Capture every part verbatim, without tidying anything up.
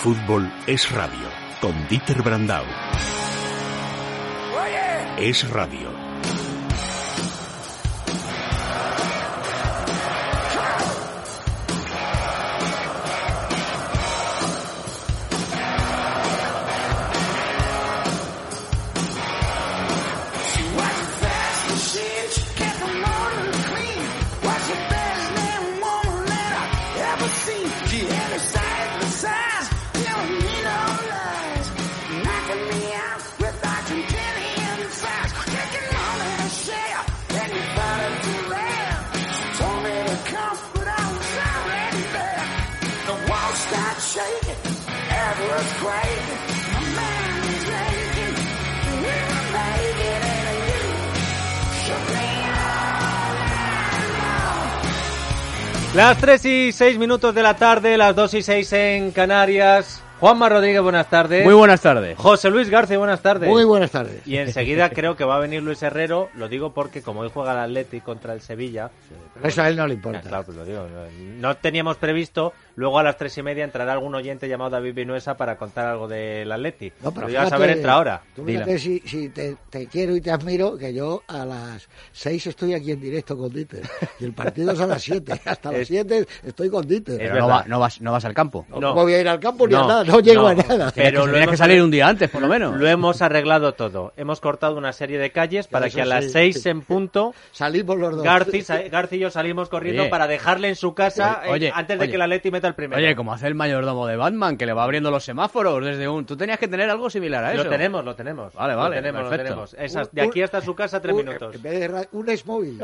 fútbol es radio, con Dieter Brandau. Es radio. Las tres y seis minutos de la tarde, las dos y seis en Canarias. Juanma Rodríguez, buenas tardes. Muy buenas tardes. José Luis García, buenas tardes. Muy buenas tardes. Y enseguida creo que va a venir Luis Herrero, lo digo porque como hoy juega el Atleti contra el Sevilla... Sí, pero eso a él no le importa. Ah, claro, pues lo digo. No, no teníamos previsto, luego a las tres y media entrará algún oyente llamado David Vinuesa para contar algo del Atleti. No, pero ya vas a ver, entra ahora. Tú fíjate si, si te, te quiero y te admiro, que yo a las seis estoy aquí en directo con Dieter. Y el partido es a las siete. Hasta las siete estoy con Dieter. Pero no, va, no, vas, no vas al campo. No, no voy a ir al campo ni no, a nada, no llego no, a nada. Pero que tendrías que salir un día antes, por lo menos. Lo hemos arreglado todo. Hemos cortado una serie de calles para que a las seis sí. en punto salimos los dos. Garci, Garci y yo salimos corriendo oye. para dejarle en su casa oye, eh, antes de oye. que el Atleti meta el primero. Oye, como hace el mayordomo de Batman, que le va abriendo los semáforos desde un... Tú tenías que tener algo similar a eso. Lo tenemos, lo tenemos. Vale, vale, lo tenemos, perfecto. Lo tenemos. Esas, de aquí hasta su casa, tres un, minutos. En vez de ra- un exmóvil.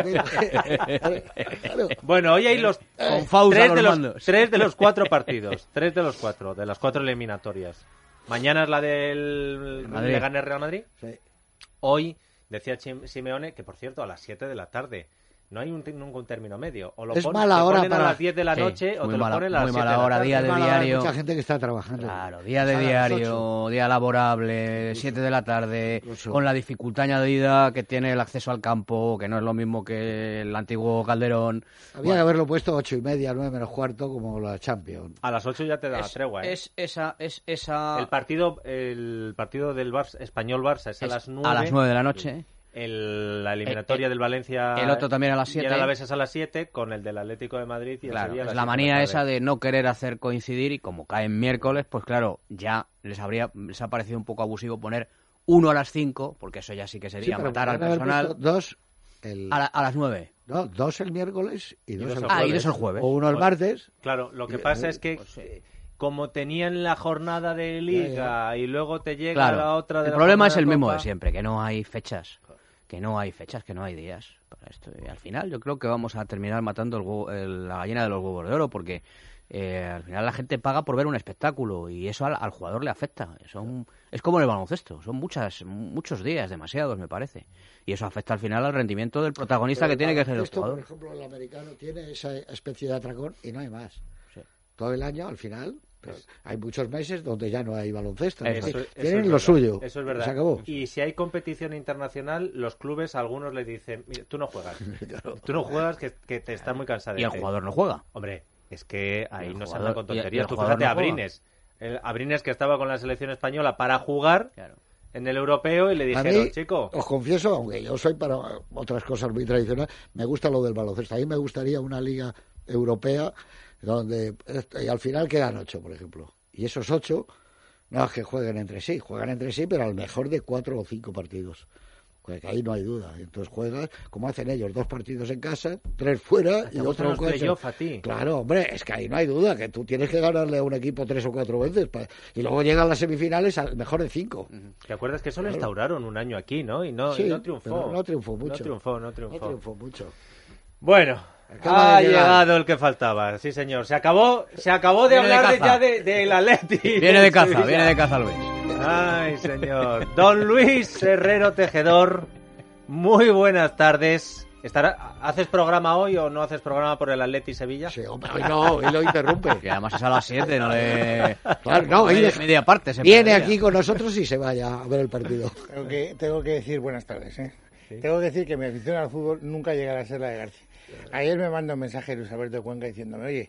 Claro. Bueno, hoy hay los, Con Fausa tres, los de los mandos. tres de los cuatro partidos. Tres de los cuatro, de las cuatro eliminatorias. Mañana es la del Madrid. Leganés Real Madrid. Sí. Hoy decía Chim- Simeone que, por cierto, a las siete de la tarde no hay un, ningún término medio. O lo Es pon, mala te hora ponen para- a las diez de la Sí, noche o muy te lo mala- ponen a las muy siete mala de la hora, tarde. día de Mala, diario. Mucha gente que está trabajando. Claro, día de A las diario, día laborable, siete de la tarde, Incluso. con la dificultad añadida que tiene el acceso al campo, que no es lo mismo que el antiguo Calderón. Había Bueno, que haberlo puesto ocho y media, nueve menos cuarto, como la Champions. A las ocho ya te da es, tregua, ¿eh? es esa, es esa... El partido, el partido del Barça, Español-Barça es a es las nueve. a las nueve de la noche. El, la eliminatoria El- del Valencia el otro también a las siete. y el Alavés es a las siete, con el del Atlético de Madrid y el Claro, Sevilla a es las la siete manía de la esa tarde. de no querer hacer coincidir y como cae en miércoles, pues claro, ya les habría les ha parecido un poco abusivo poner uno a las cinco, porque eso ya sí que sería Sí, pero matar al podrían haber personal, puesto Dos, el, a, la- a las nueve. no, dos el miércoles y Y dos dos el el Ah, y jueves. dos el jueves. O uno el Pues- martes. Claro, lo que Y- pasa es que pues sí. eh, como tenían la jornada de Liga y luego te llega Claro, la otra de el la problema es jornada el de mismo Copa. de siempre, que no hay fechas, que no hay fechas, que no hay días para esto. Y al final yo creo que vamos a terminar matando el huevo- el- la gallina de los huevos de oro, porque eh, al final la gente paga por ver un espectáculo y eso al, al jugador le afecta. Son, es como en el baloncesto, son muchas muchos días, demasiados me parece. Y eso afecta al final al rendimiento del protagonista Pero que tiene que ser el esto, jugador. por ejemplo, el americano tiene esa especie de atracón y no hay más. Sí. Todo el año, al final, pues, hay muchos meses donde ya no hay baloncesto. ¿no? Eso- eso Tienen es lo verdad, suyo. Eso es verdad. Se acabó. Y si hay competición internacional, los clubes, algunos le dicen, "Mira, tú no juegas. Tú no juegas, que, que te estás muy cansado. Y el jugador no juega. Hombre, es que ahí el no se jugador- anda con y el- y tonterías. el Tú jugador fíjate no a juega. Abrines. El Abrines que estaba con la selección española para jugar Claro. en el europeo y le A dijeron, mí, chico... os confieso, aunque yo soy para otras cosas muy tradicionales, me gusta lo del baloncesto. A mí me gustaría una liga europea donde y al final quedan ocho, por ejemplo. Y esos ocho, no es que jueguen entre sí, juegan entre sí, pero al mejor de cuatro o cinco partidos. Pues que ahí no hay duda. Entonces juegas, como hacen ellos, dos partidos en casa, tres fuera y Te gustan otro en los casa. playoff a ti. Claro, hombre, es que ahí no hay duda, que tú tienes que ganarle a un equipo tres o cuatro veces. pa- Y luego llegan las semifinales al mejor de cinco. ¿Te acuerdas que eso lo instauraron un año aquí, no? Y no, y Sí, no triunfó. pero no triunfó mucho. No triunfó, no triunfó. No triunfó mucho. Bueno, Acaba ha de llegar. llegado el que faltaba, sí señor. Se acabó, se acabó de Viene de hablar de caza. ya de, del Atleti. Viene de del caza, Sevilla. viene de caza Luis. Ay, señor. Don Luis Herrero Tejedor, muy buenas tardes. ¿Estará, ¿Haces programa hoy o no haces programa por el Atleti Sevilla? Sí, hombre, hoy no, hoy lo interrumpe. Que además es a las siete, no le... Claro, no, hoy media, deja- media parte se Viene perdía. aquí con nosotros y se vaya a ver el partido. Tengo que, tengo que decir buenas tardes, ¿eh? Tengo que decir que mi afición al fútbol nunca llegará a ser la de García. Ayer me mandó un mensaje Luis Alberto Cuenca diciéndome, oye,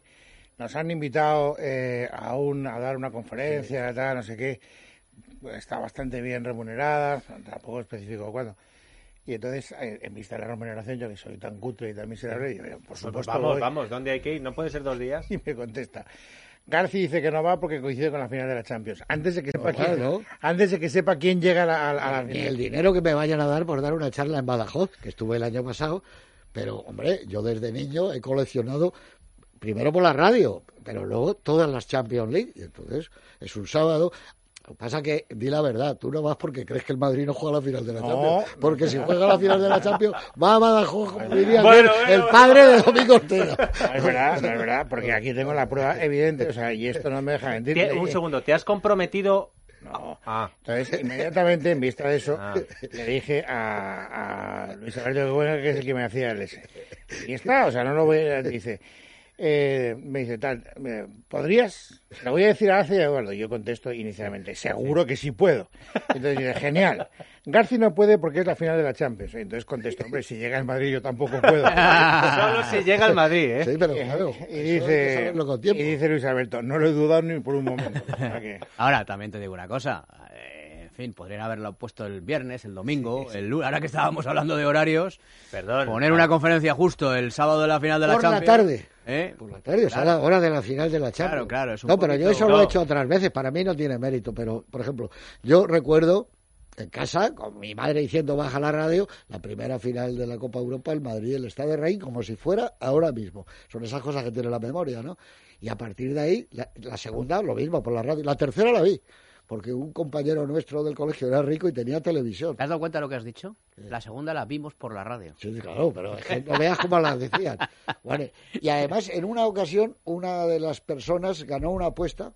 nos han invitado eh, a, un, a dar una conferencia, sí. tal, no sé qué, está bastante bien remunerada, tampoco especifico cuándo. Y entonces, en vista de la remuneración, yo que soy tan cutre y tan miserable, yo, por supuesto... Pues vamos, voy. vamos, ¿dónde hay que ir? ¿No puede ser dos días? Y me contesta, Garci dice que no va porque coincide con la final de la Champions. Antes de que sepa, no, quién, claro. antes de que sepa quién llega a la, a la final. El dinero que me vayan a dar por dar una charla en Badajoz, que estuve el año pasado, pero, hombre, yo desde niño he coleccionado, primero por la radio, pero luego todas las Champions League. Y entonces, es un sábado... Lo que pasa es que, di la verdad, tú no vas porque crees que el Madrid no juega la final de la Champions. No, porque no, si juega la final de la Champions, va a Badajoz, como diría bueno, bueno, el padre de Domingo Ortega. No es verdad, no es verdad, porque aquí tengo la prueba evidente, o sea, y esto no me deja mentir. ¿Te, un segundo, ¿te has comprometido? No. Ah. Entonces, inmediatamente, en vista de eso, ah. le dije a, a Luis Alberto que es el que me hacía el ese. Y está, o sea, no lo voy a... Dice... Eh, me dice, tal, ¿podrías? Le voy a decir a García y a Eduardo. Yo contesto inicialmente, seguro que sí puedo. Entonces dice, genial. García no puede porque es la final de la Champions. Entonces contesto, hombre, si llega el Madrid yo tampoco puedo. Solo si llega el Madrid, ¿eh? Sí, pero claro. Y dice, y dice Luis Alberto, no lo he dudado ni por un momento. O sea que... Ahora, también te digo una cosa. En fin, podrían haberlo puesto el viernes, el domingo, sí, sí. el lunes. Ahora que estábamos hablando de horarios, perdón, poner una conferencia justo el sábado de la final de la por Champions. Por la tarde. ¿Eh? Por la tarde, claro. O sea, la hora de la final de la Champions. Claro, claro. Es un no, pero poquito... yo eso no. lo he hecho otras veces. Para mí no tiene mérito. Pero, por ejemplo, yo recuerdo en casa, con mi madre diciendo baja la radio, la primera final de la Copa Europa, el Madrid, el Stade de Reims, como si fuera ahora mismo. Son esas cosas que tiene la memoria, ¿no? Y a partir de ahí, la, la segunda, lo mismo, por la radio. La tercera la vi. Porque un compañero nuestro del colegio era rico y tenía televisión. ¿Te has dado cuenta de lo que has dicho? Sí. La segunda la vimos por la radio. Sí, claro, pero es que no veas cómo las decían. Bueno, y además, en una ocasión, una de las personas ganó una apuesta,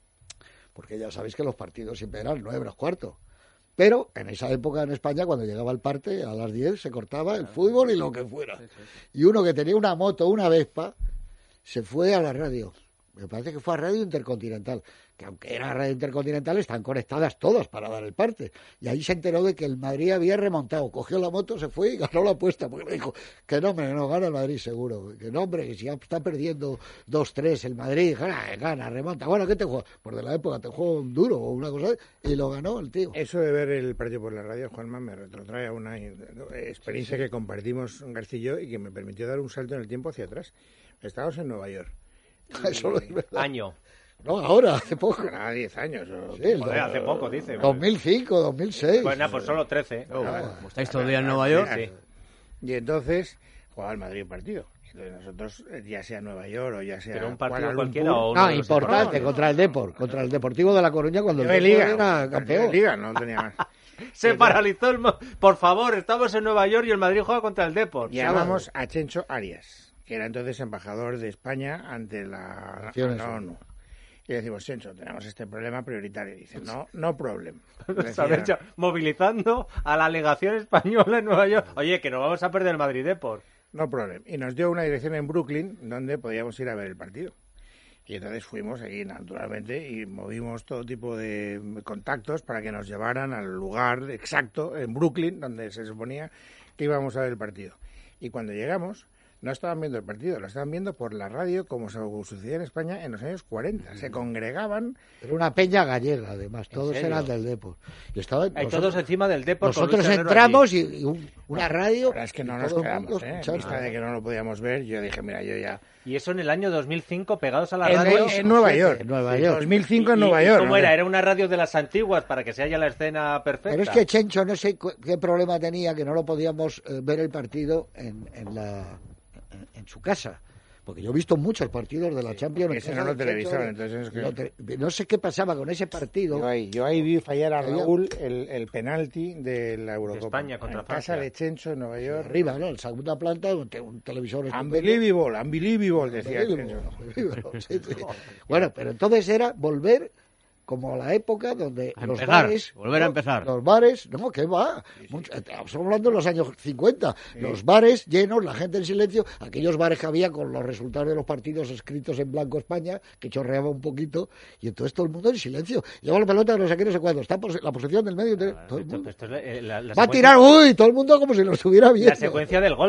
porque ya sabéis que los partidos siempre eran nueve menos cuarto. Pero en esa época en España, cuando llegaba el parte, a las diez se cortaba el fútbol y lo que fuera. Sí, sí, sí. Y uno que tenía una moto, una Vespa, se fue a la radio. Me parece que fue a Radio Intercontinental, que aunque era Radio Intercontinental, están conectadas todas para dar el parte. Y ahí se enteró de que el Madrid había remontado. Cogió la moto, se fue y ganó la apuesta. Porque me dijo que no, hombre, no gana el Madrid seguro. Que no, hombre, que si ya está perdiendo dos tres el Madrid, gana, gana, remonta. Bueno, ¿qué te juega? Pues de la época te juego un duro o una cosa, y lo ganó el tío. Eso de ver el partido por la radio, Juanma, me retrotrae a una experiencia sí, sí. que compartimos García y yo y que me permitió dar un salto en el tiempo hacia atrás. Estábamos en Nueva York. Eso lo es verdad. Año. No, ahora, hace poco. Ah, diez años. O... Sí, el Joder, hace poco, dice. dos mil cinco, dos mil seis. Bueno, pues solo trece. Oh, bueno, como estáis todo el día en Nueva York. Sí. Y entonces jugaba el Madrid un partido. Entonces nosotros, ya sea Nueva York o ya sea... Pero un partido cualquiera o no, importante, no, contra el Depor, contra el Deportivo de La Coruña cuando el Depor Liga, era campeón. Liga, no tenía más. Se paralizó el... Mo... Por favor, estamos en Nueva York y el Madrid juega contra el Depor. Llamamos a Chencho Arias, que era entonces embajador de España ante la, la ONU. Y le decimos, Chencho, tenemos este problema prioritario. Y dice, no, no problem. Decía, movilizando a la legación española en Nueva York. Oye, que no vamos a perder el Madrid Depor. No problem. Y nos dio una dirección en Brooklyn donde podíamos ir a ver el partido. Y entonces fuimos allí, naturalmente, y movimos todo tipo de contactos para que nos llevaran al lugar exacto en Brooklyn donde se suponía que íbamos a ver el partido. Y cuando llegamos... no estaban viendo el partido, lo estaban viendo por la radio, como se sucedía en España en los años cuarenta. Se congregaban... Era una peña gallega, además. Todos eran del Depor. Y estaban, Hay nosotros, todos encima del Depor. Nosotros entramos y, y un, una radio... Pero es que no nos quedamos, ¿eh? En vista de que no lo podíamos ver, yo dije, mira, yo ya... Y eso en el año dos mil cinco, pegados a la en radio... En Nueva York. En Nueva York. dos mil cinco en ¿Y, Nueva y, York. ¿Cómo ¿no? era? ¿Era una radio de las antiguas para que se haya la escena perfecta? Pero es que Chencho, no sé qué problema tenía, que no lo podíamos eh, ver el partido en, en la... en su casa, porque yo he visto muchos partidos de la sí, Champions. Ese no lo televisaban, entonces es que... no, te, no sé qué pasaba con ese partido. Yo ahí, yo ahí vi fallar a Raúl el, el penalti de la Eurocopa. De España contra en Francia. Casa de Chencho en Nueva York. Arriba, ¿no? En segunda planta, un, un televisor... Unbelievable, unbelievable, decía Chencho. Sí, sí. Bueno, pero entonces era volver... como a la época donde a los empezar, bares... volver a empezar. Los bares, no, ¿qué va? Sí, sí. Mucho, estamos hablando de los años cincuenta. Sí. Los bares llenos, la gente en silencio, aquellos bares que había con los resultados de los partidos escritos en blanco España, que chorreaba un poquito, y entonces todo el mundo en silencio. Lleva la pelota, no sé qué, no sé cuándo. Está por la posición del medio. Todo el mundo. Esto, esto es la, la, la va a tirar, uy, todo el mundo como si lo estuviera viendo. La secuencia del golpe.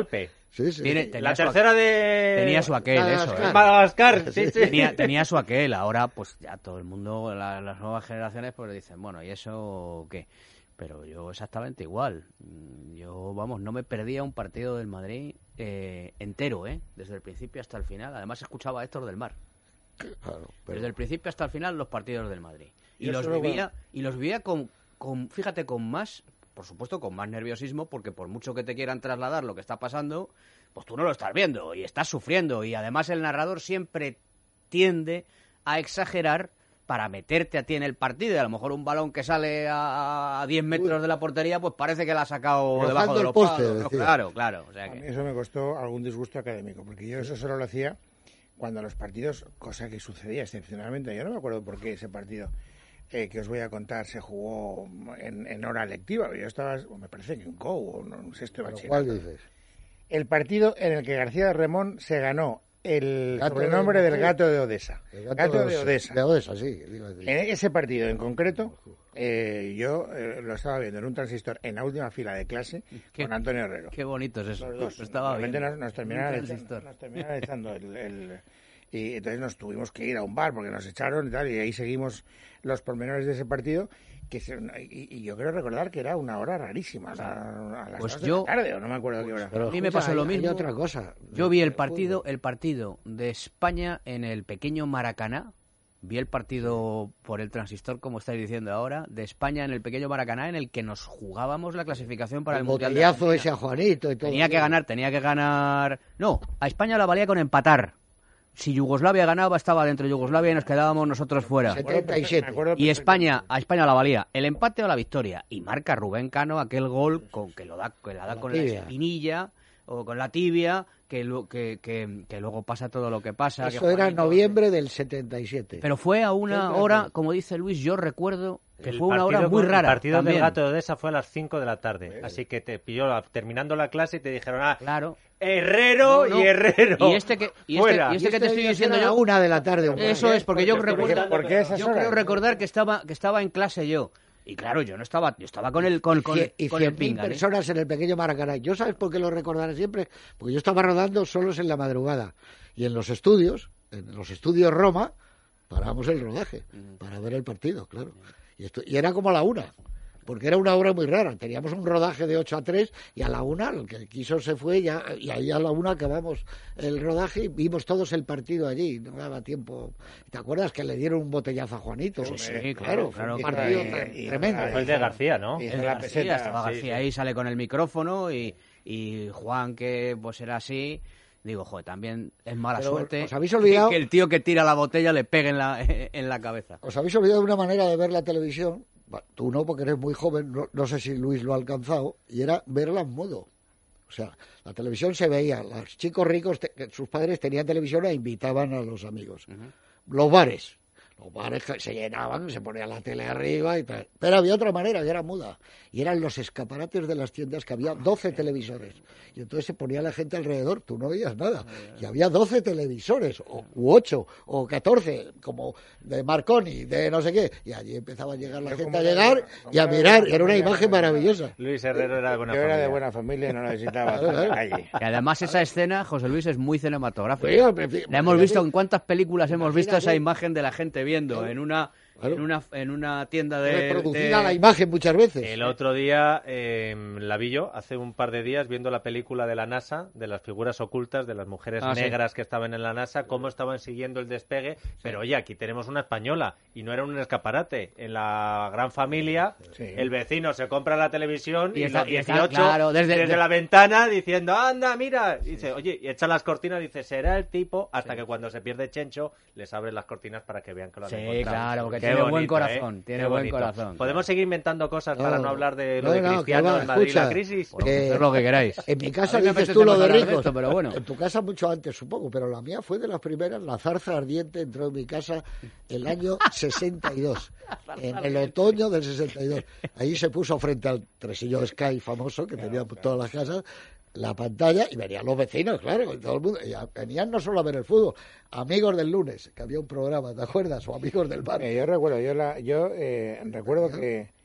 Sí, sí. Tiene- tenía La su tercera aqu- de... Tenía su aquel, eso, Madagascar. ¿eh? Madagascar, sí, sí. Tenía, tenía su aquel, ahora pues ya todo el mundo, la- las nuevas generaciones pues dicen, bueno, ¿y eso qué? Pero yo exactamente igual. Mm, Yo, vamos, no me perdía un partido del Madrid eh, entero, ¿eh? Desde el principio hasta el final. Además escuchaba a Héctor del Mar. Claro, pero- Desde el principio hasta el final los partidos del Madrid. Y Yo los solo vivía, y los vivía con, con, fíjate, con más, por supuesto, con más nerviosismo, porque por mucho que te quieran trasladar lo que está pasando, pues tú no lo estás viendo y estás sufriendo. Y además el narrador siempre tiende a exagerar para meterte a ti en el partido. Y a lo mejor un balón que sale a, a diez metros de la portería, pues parece que la ha sacado Rozando debajo de el los poste, palos, ¿no? decía. Claro, claro. O sea A mí que... eso me costó algún disgusto académico, porque yo eso solo lo hacía cuando los partidos, cosa que sucedía excepcionalmente, yo no me acuerdo por qué ese partido eh, que os voy a contar se jugó en, en hora lectiva. Yo estaba, me parece que en Go o en un sexto de ¿Pero bachillerato. cuál dices? El partido en el que García de Remón se ganó el Gato sobrenombre de del gato de Odessa. El Gato, de Odessa. De Odessa, sí. digo, digo. En ese partido en concreto, eh, yo eh, lo estaba viendo en un transistor en la última fila de clase Qué- con Antonio Herrero. Qué bonito es eso. Los dos. Estaba Realmente bien. nos, nos terminaron Un echando- transistor. nos terminaron echando el, el- y entonces nos tuvimos que ir a un bar porque nos echaron y tal, y ahí seguimos los pormenores de ese partido. Que se- y, y yo creo recordar que era una hora rarísima, o sea, a las Pues dos yo- de la tarde, o no me acuerdo qué hora. Pero A mí me escucha, pasó lo hay- hay mismo. otra cosa. Yo vi el del partido, fútbol. el partido de España en el pequeño Maracaná. Vi el partido por el transistor, como estáis diciendo ahora, de España en el pequeño Maracaná, en el que nos jugábamos la clasificación para el, El Mundial de botellazo Argentina. ese a Juanito y todo. Tenía que ganar, tenía que ganar. No, a España la valía con empatar. Si Yugoslavia ganaba, estaba dentro de Yugoslavia y nos quedábamos nosotros fuera. Sí. setenta y siete. Me acuerdo Y España, perfectamente. a España la valía el empate o la victoria. Y marca Rubén Cano aquel gol con que lo da, que la da La con tibia. la espinilla o con la tibia, que, lu- que, que, que luego pasa todo lo que pasa. que Eso era en Juanito- noviembre del setenta y siete. Pero fue a una Centro- hora, como dice Luis, yo recuerdo que El fue una hora partido muy con- rara. El partido también. del Gato de Odessa fue a las cinco de la tarde. Así que te pilló la- terminando la clase y te dijeron, ah, Claro. Herrero No, no. y Herrero. Y este que, y este, Fuera. y este que te estoy día diciendo era yo. a una de la tarde. hombre. Eso es, porque yo Porque estoy recuerdo. buscando- ¿Por qué esas Yo horas? creo recordar que estaba, que estaba en clase yo. Y claro, yo no estaba, yo estaba con el, con, con, Cien- y con el cien mil pingan, ¿eh? personas en el pequeño Maracaná. ¿Yo sabes por qué lo recordaré siempre? Porque yo estaba rodando solos en la madrugada. Y en los estudios, en los estudios Roma, parábamos el rodaje para ver el partido, claro. Y, esto, y era como a la una, porque era una hora muy rara. Teníamos un rodaje de ocho a tres y a la una, el que quiso se fue ya, y ahí a la una acabamos el rodaje y vimos todos el partido allí. No daba tiempo. ¿Te acuerdas que le dieron un botellazo a Juanito? Sí, sí, claro, claro, fue un claro, partido claro. tre- Y- y- tremendo. y- Fue el de García, ¿no? Y- El la García, peseta, estaba sí, García sí. ahí, sale con el micrófono y, y Juan, que pues era así, digo, joder, también es mala Pero suerte os habéis olvidado- que el tío que tira la botella le pegue en la, en la cabeza. Os habéis olvidado de una manera de ver la televisión, bah, tú no porque eres muy joven, no, no sé si Luis lo ha alcanzado, y era verla en modo. O sea, la televisión se veía, los chicos ricos, te- que sus padres tenían televisión e invitaban a los amigos. Los bares, los bares que se llenaban, se ponía la tele arriba y tal. Pero había otra manera, que era muda, y eran los escaparates de las tiendas, que había doce televisores. Y entonces se ponía la gente alrededor, tú no veías nada. Y había doce televisores, o, u ocho, o catorce, como de Marconi, de no sé qué. Y allí empezaba a llegar la Yo gente como a era- llegar como y a era de mirar. buena Era una familia, imagen no, maravillosa. Luis Herrero era de buena Yo era familia. de buena familia y no necesitaba Claro, claro. calle. Y además esa escena, José Luis, es muy cinematográfica. Pero, pero, pero, La hemos visto en cuántas películas hemos visto Imagínate. esa imagen de la gente viendo Claro. en una Claro. en una en una tienda de, reproducida de- la imagen muchas veces. El otro día eh, la vi yo, hace un par de días, viendo la película de la NASA, de las figuras ocultas, de las mujeres Ah, sí. negras que estaban en la NASA, cómo estaban siguiendo el despegue. Pero oye, aquí tenemos una española y no era un escaparate. En la gran familia, Sí. el vecino se compra la televisión y, Y está- los y está, dieciocho claro, desde- desde, de- la ventana diciendo, anda, mira. Y dice, oye, y echa las cortinas, dice, será el tipo, hasta que cuando se pierde Chencho, les abre las cortinas para que vean que lo han Sí, encontrado. claro, porque Qué tiene buen bonito, corazón, ¿eh? tiene Qué buen bonito. corazón, Podemos claro. seguir inventando cosas para No, no hablar de lo no, de no, que Cristiano, va, el Madrid y la escucha, crisis. Bueno, Eh, hacer lo que queráis. En mi casa A mí me dices apetece tú lo más de hablar de ricos. esto, pero bueno. En tu casa mucho antes, supongo, pero la mía fue de las primeras. La zarza ardiente entró en mi casa el año sesenta y dos, en el otoño del sesenta y dos. Allí se puso frente al tresillo Sky famoso que tenía todas las casas, la pantalla, y venían los vecinos, claro, y todo el mundo. Y a- venían no solo a ver el fútbol, amigos del lunes, que había un programa, ¿te acuerdas? O amigos del bar. Eh, yo recuerdo, yo, la, yo eh, recuerdo que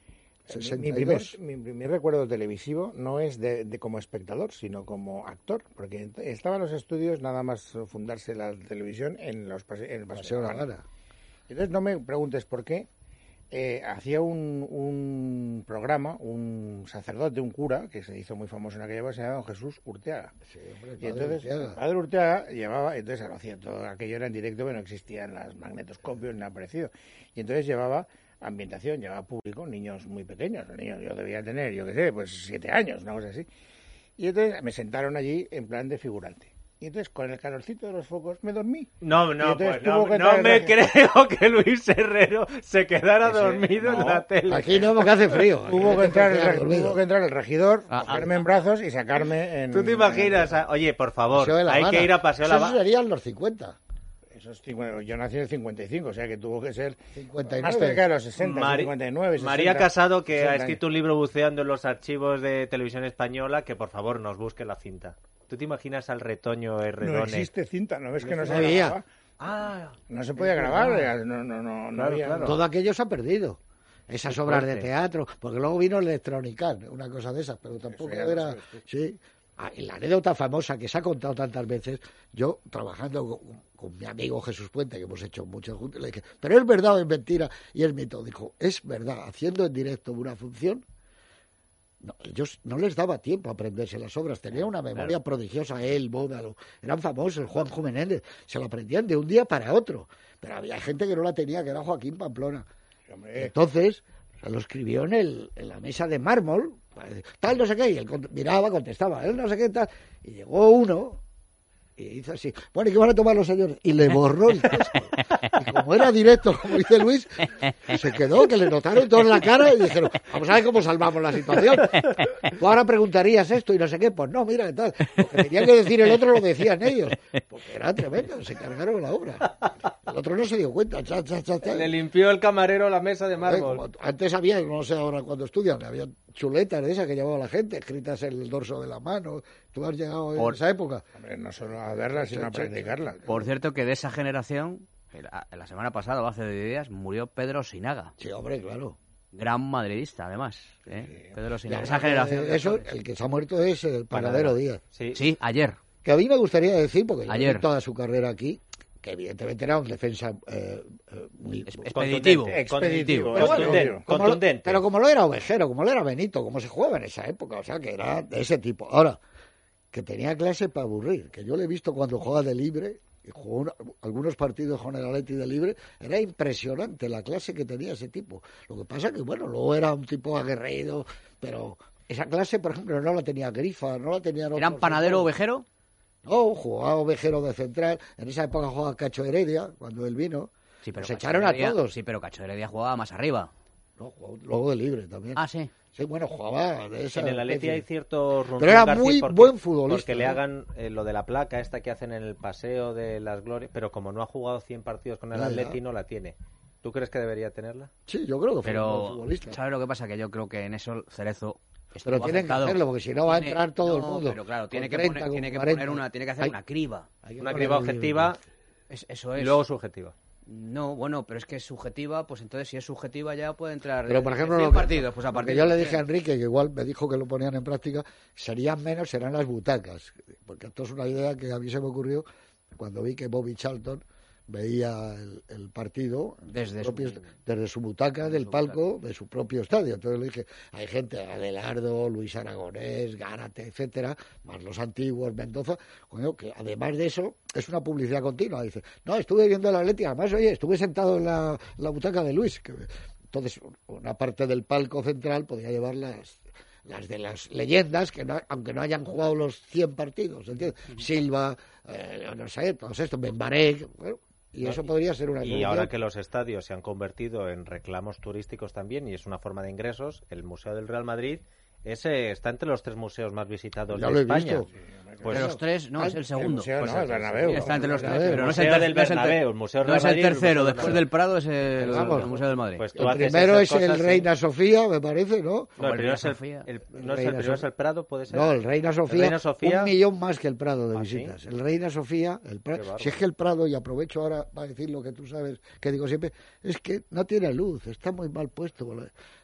sesenta Mi y primer, dos. mi primer recuerdo televisivo no es de, de como espectador, sino como actor, porque estaban los estudios nada más fundarse la televisión en, los pase, en el Paseo de la Habana. Entonces no me preguntes por qué. Eh, hacía un, un programa, un sacerdote, un cura, que se hizo muy famoso en aquella época, se llamaba don Jesús Urteaga. Sí, hombre, Y entonces Urteaga. el padre Urteaga llevaba, entonces lo hacía todo aquello era en directo, pero no existían los magnetoscopios ni nada parecido. Y entonces llevaba ambientación, llevaba público, niños muy pequeños, niños, yo debía tener, yo qué sé, pues siete años, una cosa así. Y entonces me sentaron allí en plan de figurante. Y entonces, con el calorcito de los focos, me dormí. No, no, entonces pues tuvo no, que no entrar me el- creo que Luis Herrero se quedara Ese- dormido en no, la tele. Aquí no, porque hace frío. Tuvo Aquí que, entrar el, te quedas reg- dormido. tuvo que entrar el regidor, Ah, cogerme ah. en brazos y sacarme en... ¿Tú te imaginas? a- Oye, por favor, Paseo de la hay Habana. que ir a Paseo de la Eso Habana. serían los cincuenta. Esos cincuenta, yo nací en el cincuenta y cinco, o sea que tuvo que ser cincuenta y más nueve. cerca de los sesenta, Mari- cincuenta y nueve, sesenta, María Casado, que ha sesenta escrito un libro buceando en los archivos de Televisión Española, que por favor nos busque la cinta. ¿Tú te imaginas al retoño No Herredone? existe cinta, ¿no ves que no se No había. grababa? Ah, No se podía grabar, no, no, no, no Claro, había... claro. Todo aquello se ha perdido. Esas Qué obras de fuerte. teatro, porque luego vino el Electronican, una cosa de esas, pero tampoco Eso ya no era... sé, Sí. Ah, y la anécdota famosa que se ha contado tantas veces, yo trabajando con, con mi amigo Jesús Puente, que hemos hecho muchas juntas, le dije, pero es verdad o es mentira, y es mito. Dijo, es verdad, haciendo en directo una función, no, ellos no les daba tiempo a aprenderse las obras, tenían una memoria prodigiosa, él, Bódalo, eran famosos, Juanjo Menéndez, se lo aprendían de un día para otro, pero había gente que no la tenía, que era Joaquín Pamplona. Hombre, Entonces, se lo escribió en, el, en la mesa de mármol, tal, no sé qué, y él cont- miraba, contestaba, él no sé qué, tal, y llegó uno y hizo así, bueno, ¿y qué van a tomar los señores? Y le borró el texto. Y como era directo, como dice Luis, se quedó, que le notaron toda la cara y dijeron, vamos a ver cómo salvamos la situación. Tú ahora preguntarías esto y no sé qué, pues no, mira, tal. Lo que tenía que decir el otro lo decían ellos, porque era tremendo, se cargaron la obra. El otro no se dio cuenta, cha, cha, cha, cha. le limpió el camarero la mesa de Eh, mármol. como antes había, no sé ahora cuando estudian, había chuletas de esas que llevaba la gente, escritas en el dorso de la mano. ¿Tú has llegado en Por- esa época? hombre, no solo a verla, sino a practicarla. Por cierto, que de esa generación, la, la semana pasada o hace de días, murió Pedro Sinaga. Sí, hombre, claro. Gran madridista, además. ¿eh? Pedro Y Sinaga. además, Esa generación. eh, Eso, el que se ha muerto es el Panadero Díaz. Sí. Sí, ayer. Que a mí me gustaría decir, porque yo Ayer. vi toda su carrera aquí, que evidentemente era un defensa eh, eh, muy... Es- expeditivo. Contundente, Expeditivo. Pero bueno, contundente, como lo- contundente. pero como lo era Ovejero, como lo era Benito, como se jugaba en esa época, o sea, que era de ese tipo. Ahora, que tenía clase para aburrir, que yo le he visto cuando juega de libre, y jugó una- algunos partidos con el Atleti de libre, era impresionante la clase que tenía ese tipo. Lo que pasa que, bueno, luego era un tipo aguerrido, pero esa clase, por ejemplo, no la tenía Grifa, no la tenían ¿Eran otros panadero jugadores. ovejero? No, jugaba Ovejero de central, en esa época jugaba Cacho Heredia, cuando él vino. Sí, pero Nos Cacho echaron a Heredia- todos. Sí, pero Cacho Heredia jugaba más arriba. No, jugó luego de libre también. Ah, sí. Sí, bueno, jugaba de esa En el Atleti especie. hay cierto run Pero era run García muy porque- buen futbolista, Porque le ¿eh? hagan eh, lo de la placa esta que hacen en el paseo de las glorias, pero como no ha jugado cien partidos con el Ya, ya. Atleti, no la tiene. ¿Tú crees que debería tenerla? Sí, yo creo que fue un buen Pero, futbolista. ¿sabes lo que pasa? Que yo creo que en eso Cerezo. Pero estuvo tienen que acertado. hacerlo, porque si no va a Tiene- entrar todo el no, mundo. Pero claro, Con tiene que treinta, poner, con tiene que cuarenta. poner una, tiene que hacer Hay- una criba. hay que Una poner criba el libre. objetiva Es- eso es. y luego subjetiva. No, bueno, pero es que es subjetiva, pues entonces si es subjetiva ya puede entrar. Pero, por en ejemplo, cien lo que, partidos, pues a lo que partir yo de le cien. dije a Enrique, que igual me dijo que lo ponían en práctica, serían menos, serán las butacas. Porque esto es una idea que a mí se me ocurrió cuando vi que Bobby Charlton veía el, el partido Desde propio- su- desde su butaca desde del su palco de su propio estadio. Entonces le dije, hay gente, Adelardo, Luis Aragonés, Gárate, etcétera, más los antiguos, Mendoza, coño, que además de eso es una publicidad continua. Dice, no, estuve viendo el Atleti, además, oye, estuve sentado en la, la butaca de Luis. Que, entonces, una parte del palco central podía llevar las las de las leyendas, que no, aunque no hayan jugado los cien partidos, ¿entiendes? Silva, eh, no sé, todos estos, Benbarek, bueno, y eso podría ser una Y solución. ahora que los estadios se han convertido en reclamos turísticos también y es una forma de ingresos, el Museo del Real Madrid ese está entre los tres museos más visitados Ya de lo he España. visto. Pues de los tres, no, es el segundo. museo, Pues no, el sí, Bernabéu. sí, está entre los tres, Bernabéu. pero no es El el, Museo ter- del no es el ter- Bernabéu, el Museo del no es el Real Madrid, el tercero, Museo del después Bernabéu. del Prado es el, Vamos. el Museo del Madrid. Pues tú El haces primero es esas el cosas, sí. Reina Sofía, me parece, ¿no? No, el Como el primero es el, Reina Sofía. el- no es el Reina primero es Sofía. el Prado, puede ser. No, el Reina Sofía, Reina Sofía- un millón más que el Prado de ¿Ah, sí? visitas. El Reina Sofía, el Qué Prado, bárbaro. si es que el Prado, y aprovecho ahora para decir lo que tú sabes, que digo siempre, es que no tiene luz, está muy mal puesto.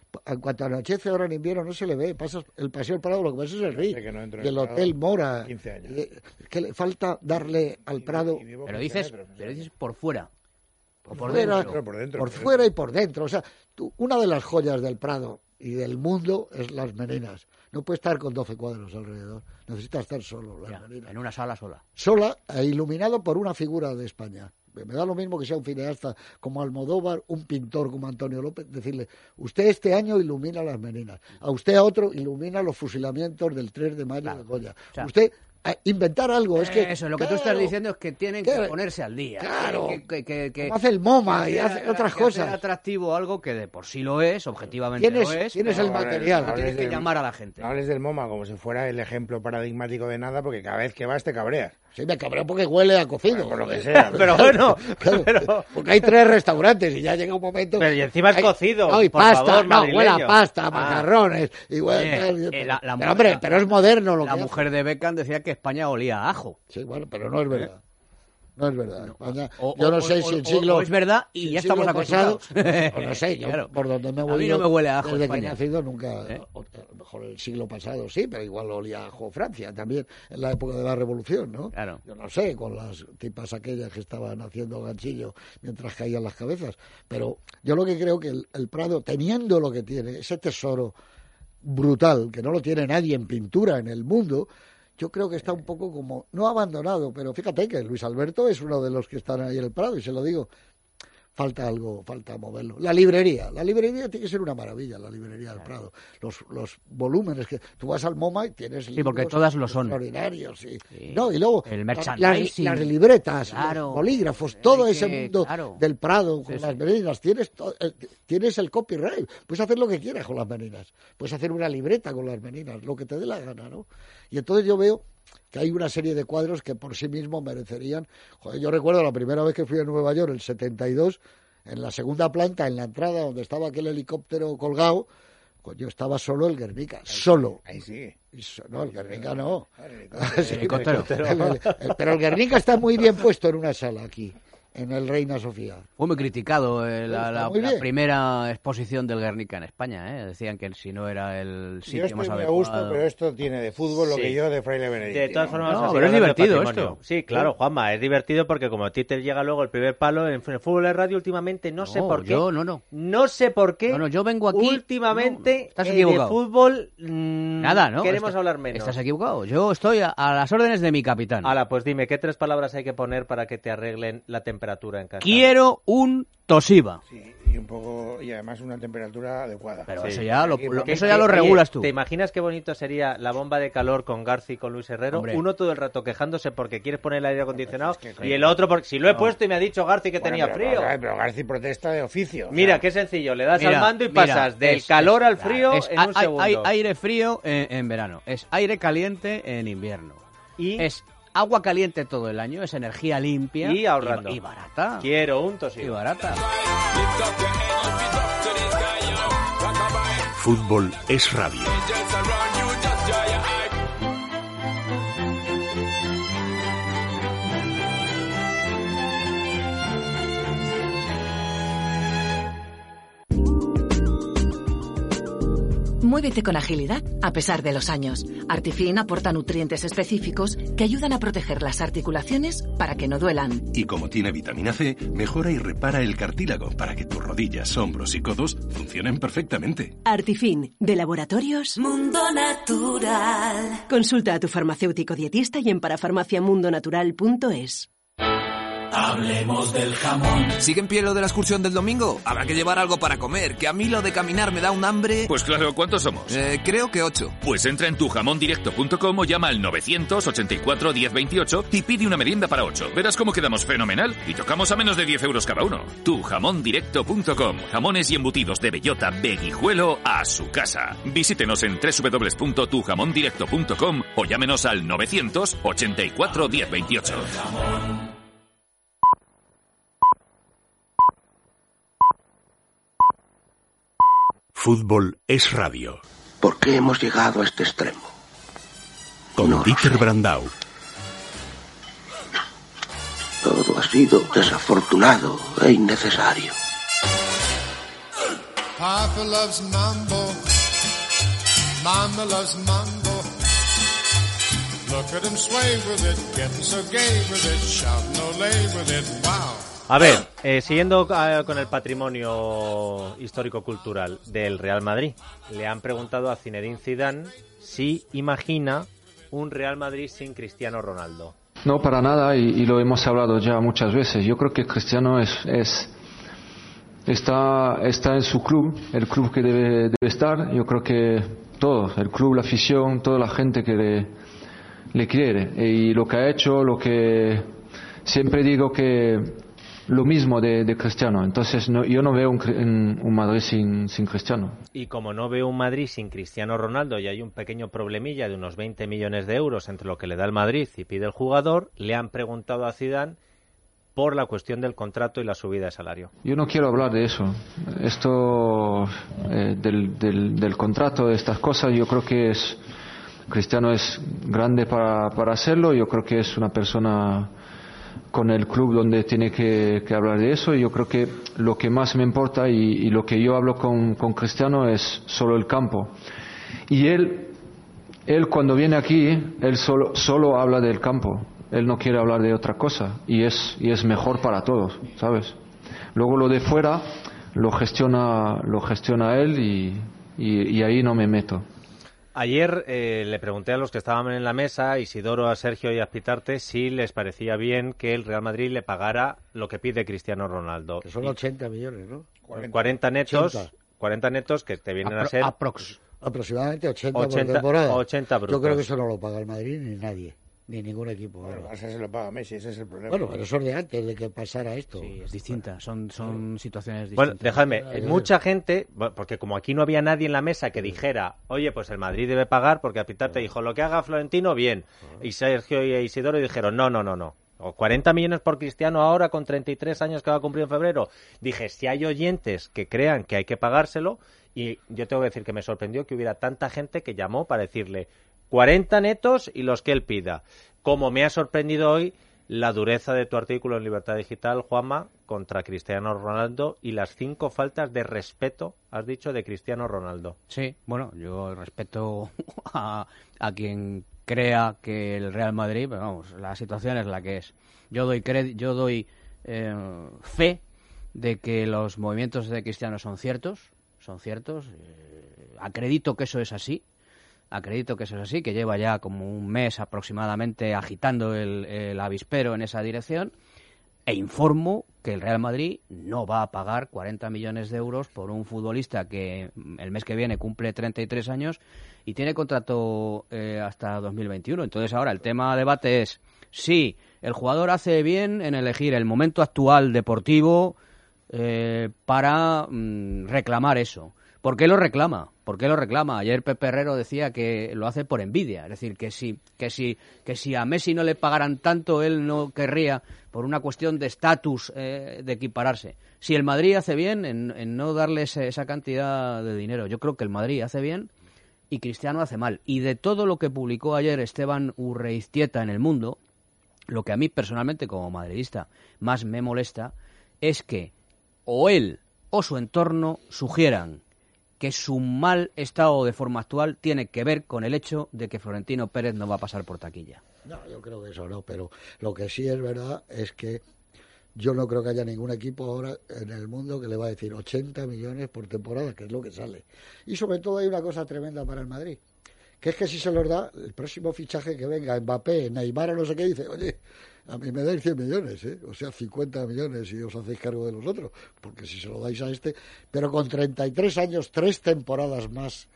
En cuanto anochece ahora en invierno no se le ve, pasas el Paseo del Prado, lo que pasa es el R I, Que no entro en y el el Prado Hotel Mora, quince años. eh, que le falta darle al Prado Y vivo Pero quince dices, metros, o sea, pero dices por fuera. O por fuera, dentro. por dentro, por por fuera dentro. y por dentro. O sea, tú- una de las joyas del Prado y del mundo es las Meninas. No puede estar con doce cuadros alrededor, necesita estar solo, las Ya, Meninas. en una sala sola. Sola e iluminado por una figura de España. Me da lo mismo que sea un cineasta como Almodóvar, un pintor como Antonio López, decirle, usted este año ilumina las Meninas, a usted a otro ilumina los fusilamientos del tres de mayo Claro. de Goya. O sea, usted, a inventar algo, es que... Eso, lo que tú claro, estás diciendo es que tienen que claro, ponerse al día. claro. Que, que, que, que- como hace el MoMA y que hace hacer- otras que hacer cosas. atractivo algo que de por sí lo es, objetivamente Tienes- lo es. tienes pero el material. no tienes que del- llamar a la gente. No hables del MoMA como si fuera el ejemplo paradigmático de nada, porque cada vez que vas te cabreas. Sí, me cabreo porque huele a cocido. Bueno, por lo que sea. Pero bueno, Claro, pero... porque hay tres restaurantes y ya llega un momento... Pero y encima es hay- cocido, No, y por pasta, favor, no, huele a madrileño. pasta, Ah. macarrones, y huele- Oye, eh, la- la pero, mujer- hombre, pero es moderno lo La que hace. mujer de Beckham decía que España olía a ajo. Sí, bueno, pero no es verdad. No es verdad. España- O- yo no o- sé o- si el o- siglo... o es verdad y si el ya siglo estamos pasado- acostumbrados. o no sé, yo Claro. por donde me he A mí movido... no me huele a ajo Desde que he España. nacido nunca... ¿Eh? o- a lo mejor el siglo pasado sí, pero igual olía a ajo Francia también, en la época de la Revolución, ¿no? Claro. Yo no sé, con las tipas aquellas que estaban haciendo ganchillo mientras caían las cabezas. Pero yo lo que creo que el, el Prado, teniendo lo que tiene, ese tesoro brutal, que no lo tiene nadie en pintura en el mundo... Yo creo que está un poco como, no abandonado, pero fíjate que Luis Alberto es uno de los que están ahí en el Prado, y se lo digo, falta algo, falta moverlo. La librería, la librería tiene que ser una maravilla, la librería del Prado. Los, los volúmenes que tú vas al MoMA y tienes Sí, porque libros todas lo son. extraordinarios, sí. Sí. No, y luego El la- merchandising. las, las libretas, Claro. los bolígrafos, todo Hay ese que- mundo claro. del Prado con Sí, las sí. meninas, tienes, to- eh, tienes el copyright, puedes hacer lo que quieras con las meninas, puedes hacer una libreta con las meninas, lo que te dé la gana, ¿no? Y entonces yo veo que hay una serie de cuadros que por sí mismos merecerían... Joder, yo recuerdo la primera vez que fui a Nueva York, el setenta y dos, en la segunda planta, en la entrada donde estaba aquel helicóptero colgado, yo estaba solo el Guernica, solo. Ahí sí. Y so- No, el Guernica no. Sí, Helicóptero. el- el- el- pero el Guernica está muy bien puesto en una sala aquí, en el Reina Sofía. Fue muy criticado eh, la, Está la- muy la bien. primera exposición del Guernica en España. ¿eh? Decían que si no era el Yo sitio estoy más muy a adecuado. gusto, pero esto tiene de fútbol lo Sí. que yo de Fraile Benedicto. De todas formas, No, vamos a pero es seguir hablando de divertido patrimonio. esto. Sí, claro, Juanma, es divertido porque como a ti te llega luego el primer palo en el fútbol de radio últimamente, no, sé No, por qué. yo no, no. No sé por qué. No, no, yo vengo aquí- Últimamente, no, no, estás eh, equivocado. de fútbol, mm, Nada, ¿no? queremos Está- hablar menos. Estás equivocado. Yo estoy a, a las órdenes de mi capitán. Hala, pues dime, ¿qué tres palabras hay que poner para que te arreglen la temperatura en casa? Quiero un Toshiba. Sí, y un poco, y además una temperatura adecuada. Pero Sí. eso ya lo, lo- ¿Qué- eso ya qué- lo oye, regulas tú. ¿Te imaginas qué bonito sería la bomba de calor con Garci y con Luis Herrero? Hombre. Uno todo el rato quejándose porque quieres poner el aire acondicionado Es que, y el otro porque si lo he puesto y me ha dicho Garci que Bueno, tenía pero, frío. Pero, pero Garci protesta de oficio. o Mira, sea, qué sencillo, le das Mira, al mando y mira, pasas del es- calor es- al frío es- en hay- un hay- segundo. hay aire frío en, en verano, es aire caliente en invierno, Y es agua caliente todo el año, es energía limpia Y ahorrando. y, y barata. quiero un Y Toshiba. barata. Fútbol es radio. Muévete con agilidad a pesar de los años. Artifin aporta nutrientes específicos que ayudan a proteger las articulaciones para que no duelan. Y como tiene vitamina C, mejora y repara el cartílago para que tus rodillas, hombros y codos funcionen perfectamente. Artifin, de Laboratorios Mundo Natural. Consulta a tu farmacéutico dietista y en parafarmaciamundonatural punto es. Hablemos del jamón. ¿Sigue en pie lo de la excursión del domingo? Habrá que llevar algo para comer, que a mí lo de caminar me da un hambre... Pues claro, ¿cuántos somos? Eh, creo que ocho. Pues entra en tu jamón directo punto com o llama al novecientos ochenta y cuatro diez veintiocho y pide una merienda para ocho. Verás cómo quedamos fenomenal y tocamos a menos de diez euros cada uno. tu jamón directo punto com. Jamones y embutidos de bellota, veguijuelo a su casa. Visítenos en doble u doble u doble u punto tu jamón directo punto com o llámenos al novecientos ochenta y cuatro diez veintiocho. Fútbol es radio. ¿Por qué hemos llegado a este extremo? Con No lo Dieter sé. Brandau. Todo ha sido desafortunado e innecesario. Papa loves mambo, mama loves mambo. Look at him sway with it, getting so gay with it, shouting olé with it, wow. A ver, eh, siguiendo uh, con el patrimonio histórico-cultural del Real Madrid, le han preguntado a Zinedine Zidane si imagina un Real Madrid sin Cristiano Ronaldo. No, para nada, y, y lo hemos hablado ya muchas veces. Yo creo que Cristiano es, es está, está en su club, el club que debe, debe estar. Yo creo que todo, el club, la afición, toda la gente que le, le quiere. Y lo que ha hecho, lo que siempre digo que lo mismo de, de Cristiano. Entonces no, yo no veo un, un Madrid sin, sin Cristiano. Y como no veo un Madrid sin Cristiano Ronaldo y hay un pequeño problemilla de unos veinte millones de euros entre lo que le da el Madrid y pide el jugador, le han preguntado a Zidane por la cuestión del contrato y la subida de salario. Yo no quiero hablar de eso. Esto eh, del, del, del contrato, de estas cosas, yo creo que es Cristiano es grande para, para hacerlo. Yo creo que es una persona con el club donde tiene que, que hablar de eso. Y yo creo que lo que más me importa y, y lo que yo hablo con, con Cristiano es solo el campo. Y él, él cuando viene aquí, él solo, solo habla del campo. Él no quiere hablar de otra cosa. Y es, y es mejor para todos, ¿sabes? Luego lo de fuera lo gestiona, lo gestiona él y, y, y ahí no me meto. Ayer eh, le pregunté a los que estaban en la mesa, a Isidoro, a Sergio y a Pitarte, si les parecía bien que el Real Madrid le pagara lo que pide Cristiano Ronaldo. Que son ochenta millones, ¿no? cuarenta netos, ochenta. cuarenta netos que te vienen Apro- a ser... aprox. Aproximadamente ochenta, ochenta por temporada. ochenta brutos. Yo creo que eso no lo paga el Madrid ni nadie, ni ningún equipo. Bueno, Ahora. Barça se lo paga Messi, ese es el problema. Bueno, pero eso es de antes de que pasara esto. Sí, es distinta, son, son situaciones Bueno, distintas. dejadme, eh, mucha gente, bueno, porque como aquí no había nadie en la mesa que dijera, oye, pues el Madrid debe pagar, porque a Pitarte dijo, lo que haga Florentino, bien. Y Sergio y Isidoro dijeron, no, no, no, no. O cuarenta millones por Cristiano ahora con treinta y tres años que va a cumplir en febrero. Dije, si hay oyentes que crean que hay que pagárselo, y yo tengo que decir que me sorprendió que hubiera tanta gente que llamó para decirle cuarenta netos y los que él pida. Como me ha sorprendido hoy la dureza de tu artículo en Libertad Digital, Juanma, contra Cristiano Ronaldo y las cinco faltas de respeto, has dicho, de Cristiano Ronaldo. Sí, bueno, yo respeto a, a quien crea que el Real Madrid, pero vamos, la situación es la que es. Yo doy cred- yo doy eh, fe de que los movimientos de Cristiano son ciertos, son ciertos. Eh, acredito que eso es así. Acredito que eso es así, que lleva ya como un mes aproximadamente agitando el, el avispero en esa dirección, e informo que el Real Madrid no va a pagar cuarenta millones de euros por un futbolista que el mes que viene cumple treinta y tres años y tiene contrato eh, hasta dos mil veintiuno. Entonces ahora el tema de debate es si el jugador hace bien en elegir el momento actual deportivo eh, para mm, reclamar eso. ¿Por qué lo reclama? ¿Por qué lo reclama? Ayer Pepe Herrero decía que lo hace por envidia, es decir, que si, que si, que si a Messi no le pagaran tanto, él no querría, por una cuestión de estatus, eh, de equipararse. Si el Madrid hace bien en, en no darle ese, esa cantidad de dinero, yo creo que el Madrid hace bien y Cristiano hace mal. Y de todo lo que publicó ayer Esteban Urreiztieta en El Mundo, lo que a mí personalmente como madridista más me molesta es que o él o su entorno sugieran que su mal estado de forma actual tiene que ver con el hecho de que Florentino Pérez no va a pasar por taquilla. No, yo creo que eso no, pero lo que sí es verdad es que yo no creo que haya ningún equipo ahora en el mundo que le va a decir ochenta millones por temporada, que es lo que sale. Y sobre todo hay una cosa tremenda para el Madrid, que es que si se los da, el próximo fichaje que venga, Mbappé, Neymar o no sé qué, dice, oye, a mí me dais cien millones, ¿eh? O sea, cincuenta millones y os hacéis cargo de los otros, porque si se lo dais a este, pero con treinta y tres años, tres temporadas más,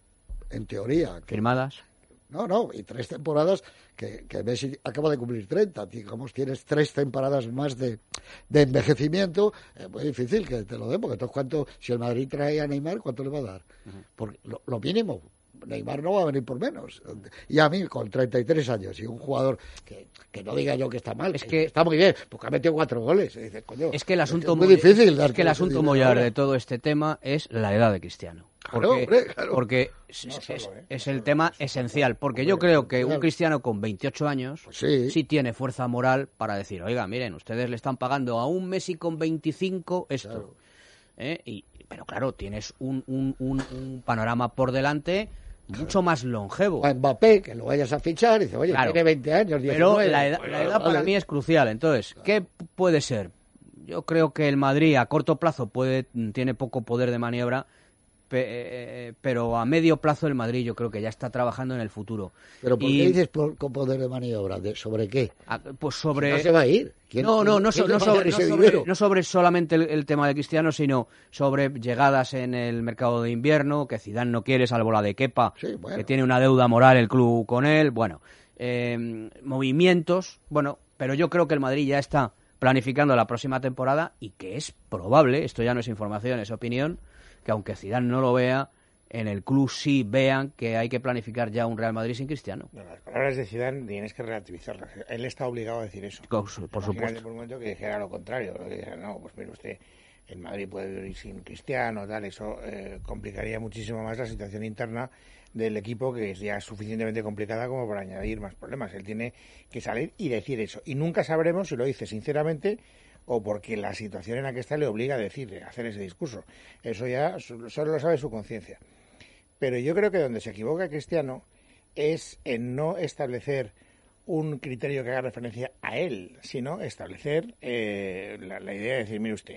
en teoría. Que, ¿Firmadas? No, no, y tres temporadas que, que Messi acaba de cumplir treinta, digamos, tienes tres temporadas más de, de envejecimiento, es muy difícil que te lo den, porque entonces, ¿cuánto, si el Madrid trae a Neymar, ¿cuánto le va a dar? Uh-huh. Porque lo, lo mínimo. Neymar no va a venir por menos. Y a mí, con treinta y tres años, y un jugador que, que no diga yo que está mal, es que, que está muy bien, porque ha metido cuatro goles. Y dices, coño, es que el asunto es muy difícil. Es que el asunto mollar de todo este tema es la edad de Cristiano. Porque, claro, hombre, claro. porque es, no solo, es, eh, es el tema esencial. Porque hombre, yo creo que un Cristiano con veintiocho años pues sí. sí tiene fuerza moral para decir, oiga, miren, ustedes le están pagando a un Messi con veinticinco esto. Claro. ¿Eh? Y pero claro, tienes un, un, un, un panorama por delante mucho más longevo. A Mbappé, que lo vayas a fichar, y dice, oye, Claro. tiene veinte años, diecinueve. Pero la edad, la edad para mí es crucial. Entonces, ¿qué puede ser? Yo creo que el Madrid a corto plazo puede tiene poco poder de maniobra, pe- pero a medio plazo el Madrid yo creo que ya está trabajando en el futuro. ¿Pero por Y- qué dices por- con poder de maniobra? ¿De- ¿Sobre qué? Ah, Pues sobre... No se va a ir. ¿Quién- no, no, quién- no, quién so- le no va a dar sobre, ese no sobre- dinero? no sobre solamente el, el tema de Cristiano, sino sobre llegadas en el mercado de invierno, que Zidane no quiere, salvo la de Kepa, bueno. que tiene una deuda moral el club con él, bueno, eh, movimientos, bueno, pero yo creo que el Madrid ya está planificando la próxima temporada y que es probable, esto ya no es información, es opinión, que aunque Zidane no lo vea, en el club sí vean que hay que planificar ya un Real Madrid sin Cristiano. No, las palabras de Zidane tienes que relativizarlas. Él está obligado a decir eso. Por su- por Imagínate supuesto. por un momento que dijera lo contrario. Que dijera, no, pues mire usted, el Madrid puede vivir sin Cristiano, tal. Eso eh, complicaría muchísimo más la situación interna del equipo, que es ya suficientemente complicada como para añadir más problemas. Él tiene que salir y decir eso. Y nunca sabremos si lo dice sinceramente o porque la situación en la que está le obliga a decir, a hacer ese discurso. Eso ya solo lo sabe su conciencia. Pero yo creo que donde se equivoca Cristiano es en no establecer un criterio que haga referencia a él, sino establecer eh, la, la idea de decir, mire usted,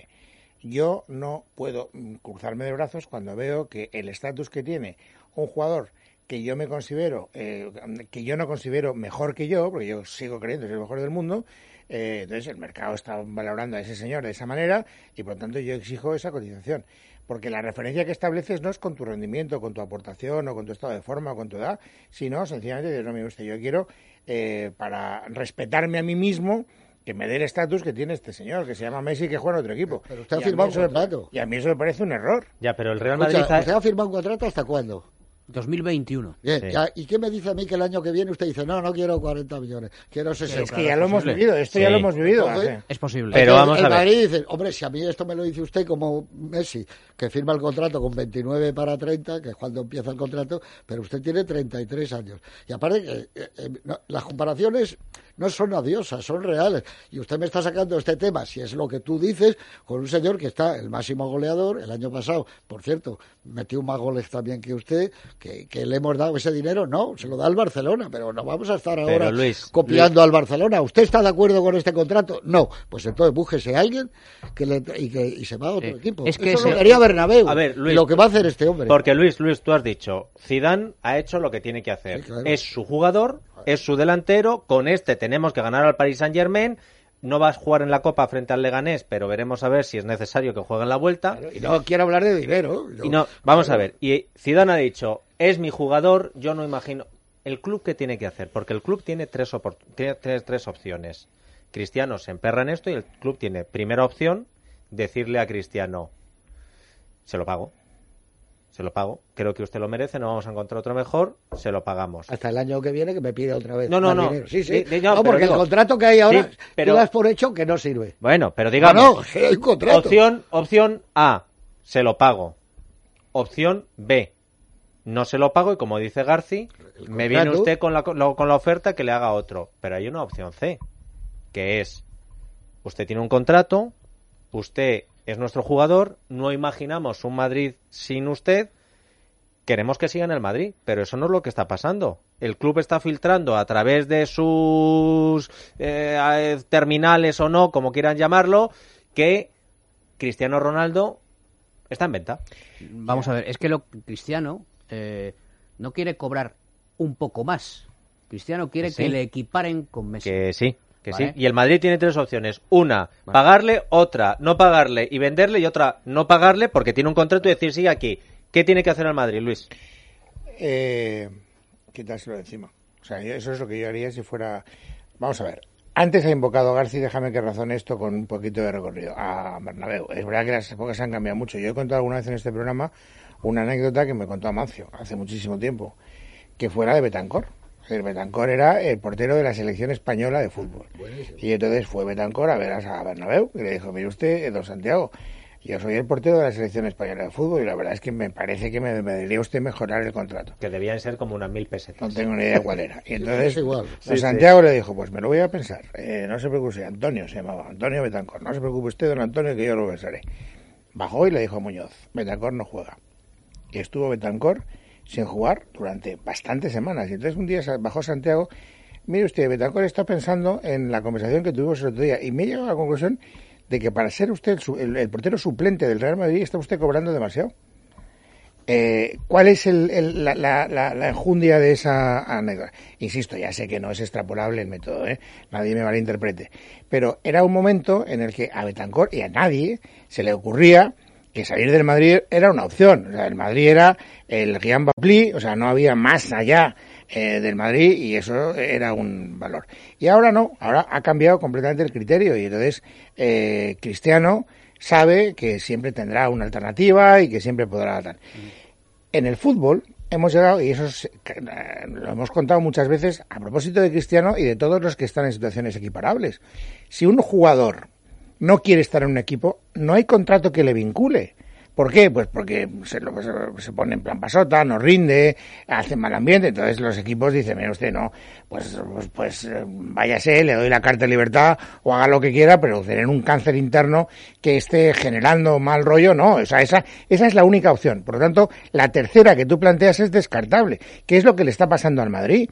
yo no puedo cruzarme de brazos cuando veo que el estatus que tiene un jugador que yo me considero, eh, que yo no considero mejor que yo, porque yo sigo creyendo que es el mejor del mundo, eh, entonces el mercado está valorando a ese señor de esa manera y por lo tanto yo exijo esa cotización. Porque la referencia que estableces no es con tu rendimiento, con tu aportación o con tu estado de forma o con tu edad, sino sencillamente decir, no, mire usted, yo quiero, eh, para respetarme a mí mismo, que me dé el estatus que tiene este señor, que se llama Messi, que juega en otro equipo. Pero usted ha Y a mí firmado un eso me- contrato. Y a mí eso me parece un error. Ya, pero el Real Escucha, Madrid... ha- ¿usted ha firmado un contrato hasta cuándo? dos mil veintiuno. Bien, Sí. ya, ¿y qué me dice a mí que el año que viene usted dice, no, no quiero cuarenta millones, quiero sesenta? Es que ya lo hemos vivido, esto ya Sí. lo hemos vivido. Entonces, hace- Es posible. Pero el, vamos el a ver. Madrid dice, hombre, si a mí esto me lo dice usted como Messi, que firma el contrato con veintinueve para treinta, que es cuando empieza el contrato, pero usted tiene treinta y tres años. Y aparte, que eh, eh, no, las comparaciones no son odiosas, son reales. Y usted me está sacando este tema, si es lo que tú dices, con un señor que está el máximo goleador, el año pasado, por cierto, metió más goles también que usted, que, que le hemos dado ese dinero, no, se lo da al Barcelona, pero no vamos a estar ahora Luis, copiando al Barcelona. ¿Usted está de acuerdo con este contrato? No, pues entonces búsquese a alguien que le, y, que, y se va a otro Sí. equipo. Es que Eso se- lo haría Bernabéu. A ver, Luis, y lo que va a hacer este hombre. Porque Luis, Luis, tú has dicho, Zidane ha hecho lo que tiene que hacer. Sí, claro. Es su jugador, es su delantero, con este tenemos que ganar al Paris Saint-Germain, no vas a jugar en la Copa frente al Leganés, pero veremos a ver si es necesario que juegue en la Vuelta. Y no quiero hablar de dinero. Y no, vamos a ver, y Zidane ha dicho, es mi jugador, yo no imagino... ¿El club qué tiene que hacer? Porque el club tiene tres, opor- tiene tres, tres opciones. Cristiano se emperra en esto y el club tiene, primera opción, decirle a Cristiano, se lo pago, se lo pago, creo que usted lo merece, no vamos a encontrar otro mejor, se lo pagamos. Hasta el año que viene que me pide otra vez No, no, más no. dinero. Sí, sí. Di- di- no, no, pero porque digo- el contrato que hay ahora, Sí, pero- tú das por hecho que no sirve. Bueno, pero digamos, No, no, que hay un contrato. opción, opción A, se lo pago. Opción B, no se lo pago y como dice Garci, me viene contrato. usted con la, con la- con la oferta que le haga otro. Pero hay una opción C, que es, usted tiene un contrato, usted es nuestro jugador, no imaginamos un Madrid sin usted, queremos que siga en el Madrid, pero eso no es lo que está pasando. El club está filtrando a través de sus eh, terminales o no, como quieran llamarlo, que Cristiano Ronaldo está en venta. Vamos a ver, es que lo Cristiano eh, no quiere cobrar un poco más. Cristiano quiere Que sí. que le equiparen con Messi. Que sí, que Vale. sí. Y el Madrid tiene tres opciones. Una, pagarle, otra, no pagarle y venderle, y otra, no pagarle porque tiene un contrato y decir, sigue aquí. ¿Qué tiene que hacer el Madrid, Luis? Eh, quitárselo de encima. O sea, yo- eso es lo que yo haría si fuera... Vamos a ver. Antes ha invocado Garci, déjame que razone esto con un poquito de recorrido. A Bernabéu. Es verdad que las épocas han cambiado mucho. Yo he contado alguna vez en este programa una anécdota que me contó Amancio hace muchísimo tiempo, que fuera de Betancor. El Betancor era el portero de la selección española de fútbol. Buenísimo. Y entonces fue Betancor a ver a Bernabéu y le dijo, mire usted, don Santiago, yo soy el portero de la selección española de fútbol y la verdad es que me parece que me, me debería usted mejorar el contrato. Que debían ser como unas mil pesetas. No tengo ni idea cuál era. Y entonces Es igual. don Sí, Santiago le dijo, pues me lo voy a pensar. Eh, no se preocupe, Antonio se llamaba, Antonio Betancor. No se preocupe usted, don Antonio, que yo lo pensaré. bajó y le dijo a Muñoz, Bentancor no juega. Y estuvo Bentancor sin jugar durante bastantes semanas. Y entonces un día bajó Santiago, mire usted, Bentancor está pensando en la conversación que tuvimos el otro día, y me he llegado a la conclusión de que para ser usted el, el, el portero suplente del Real Madrid está usted cobrando demasiado. Eh, ¿Cuál es el, el, la, la, la, la enjundia de esa anécdota? Insisto, ya sé que no es extrapolable el método, ¿eh? Nadie me malinterprete. Pero era un momento en el que a Bentancor y a nadie se le ocurría que salir del Madrid era una opción. O sea, el Madrid era el Guillaume Bapli, o sea, no había más allá eh, del Madrid y eso era un valor. Y ahora no, ahora ha cambiado completamente el criterio y entonces eh, Cristiano sabe que siempre tendrá una alternativa y que siempre podrá dar. En el fútbol hemos llegado, y eso es, lo hemos contado muchas veces, a propósito de Cristiano y de todos los que están en situaciones equiparables. Si un jugador no quiere estar en un equipo, no hay contrato que le vincule. ¿Por qué? Pues porque se, lo, se pone en plan pasota, no rinde, hace mal ambiente, entonces los equipos dicen, mira usted, no, pues, pues, pues váyase, le doy la carta de libertad o haga lo que quiera, pero tener un cáncer interno que esté generando mal rollo, no, o sea, esa, esa es la única opción. Por lo tanto, la tercera que tú planteas es descartable. ¿Qué es lo que le está pasando al Madrid?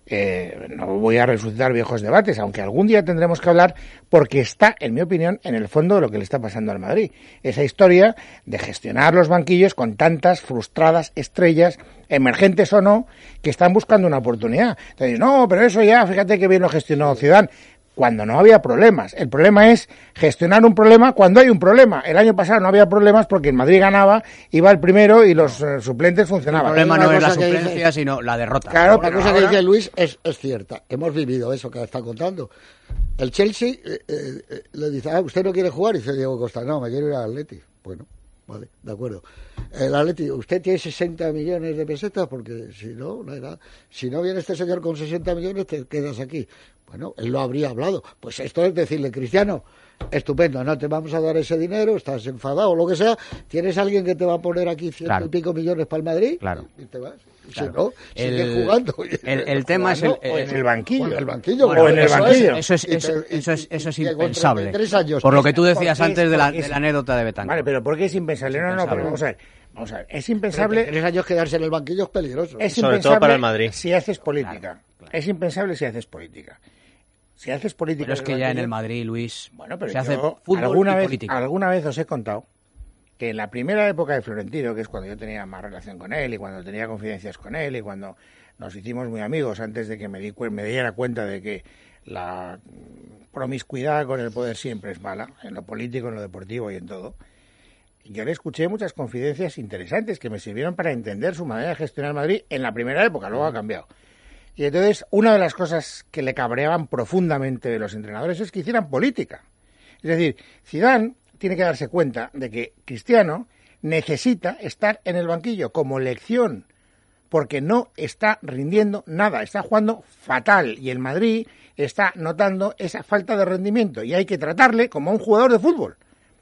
Eh, no voy a resucitar viejos debates, aunque algún día tendremos que hablar, porque está, en mi opinión, en el fondo de lo que le está pasando al Madrid. Esa historia de gestionar los banquillos con tantas frustradas estrellas, emergentes o no, que están buscando una oportunidad. Entonces, no, pero eso ya, fíjate que bien lo gestionó Zidane, cuando no había problemas. El problema es gestionar un problema cuando hay un problema. El año pasado no había problemas porque el Madrid ganaba, iba el primero y los uh, suplentes funcionaban. El problema no es la suplencia, dice, sino la derrota. Claro, la cosa ahora que dice Luis es, es cierta. Hemos vivido eso que está contando. El Chelsea eh, eh, le dice, ah, ¿usted no quiere jugar? Y dice Diego Costa, no, me quiero ir al Atleti. Bueno, vale, de acuerdo. El Atleti, usted tiene sesenta millones de pesetas porque si no, no hay nada. Si no viene este señor con sesenta millones, te quedas aquí. Bueno, él lo habría hablado. Pues esto es decirle, Cristiano, estupendo, no te vamos a dar ese dinero, estás enfadado o lo que sea, tienes alguien que te va a poner aquí ciento claro. y pico millones para el Madrid, claro. y te vas. Claro. Si no, el, sigue jugando. El, el tema es el, el, o en el banquillo. O en el banquillo. Bueno, o en el eso banquillo. Es, eso es, eso, eso es, eso es impensable. Por lo que tú decías antes de la, de la anécdota de Betancur. Vale, pero ¿por qué es impensable? No, no, pero vamos a ver. Vamos a ver, es impensable. Tres años quedarse en el banquillo es peligroso. Es Sobre todo para el Madrid. Si haces política. Claro, claro. Es impensable si haces política. Si haces política. Pero es que ya en el Madrid, Luis, bueno, pero se hace yo, fútbol alguna y vez, política. Alguna vez os he contado que en la primera época de Florentino, que es cuando yo tenía más relación con él y cuando tenía confidencias con él y cuando nos hicimos muy amigos antes de que me, di, me diera cuenta de que la promiscuidad con el poder siempre es mala, en lo político, en lo deportivo y en todo. Yo le escuché muchas confidencias interesantes que me sirvieron para entender su manera de gestionar Madrid en la primera época, luego ha cambiado. Y entonces, una de las cosas que le cabreaban profundamente de los entrenadores es que hicieran política. Es decir, Zidane tiene que darse cuenta de que Cristiano necesita estar en el banquillo como lección, porque no está rindiendo nada, está jugando fatal y el Madrid está notando esa falta de rendimiento y hay que tratarle como a un jugador de fútbol.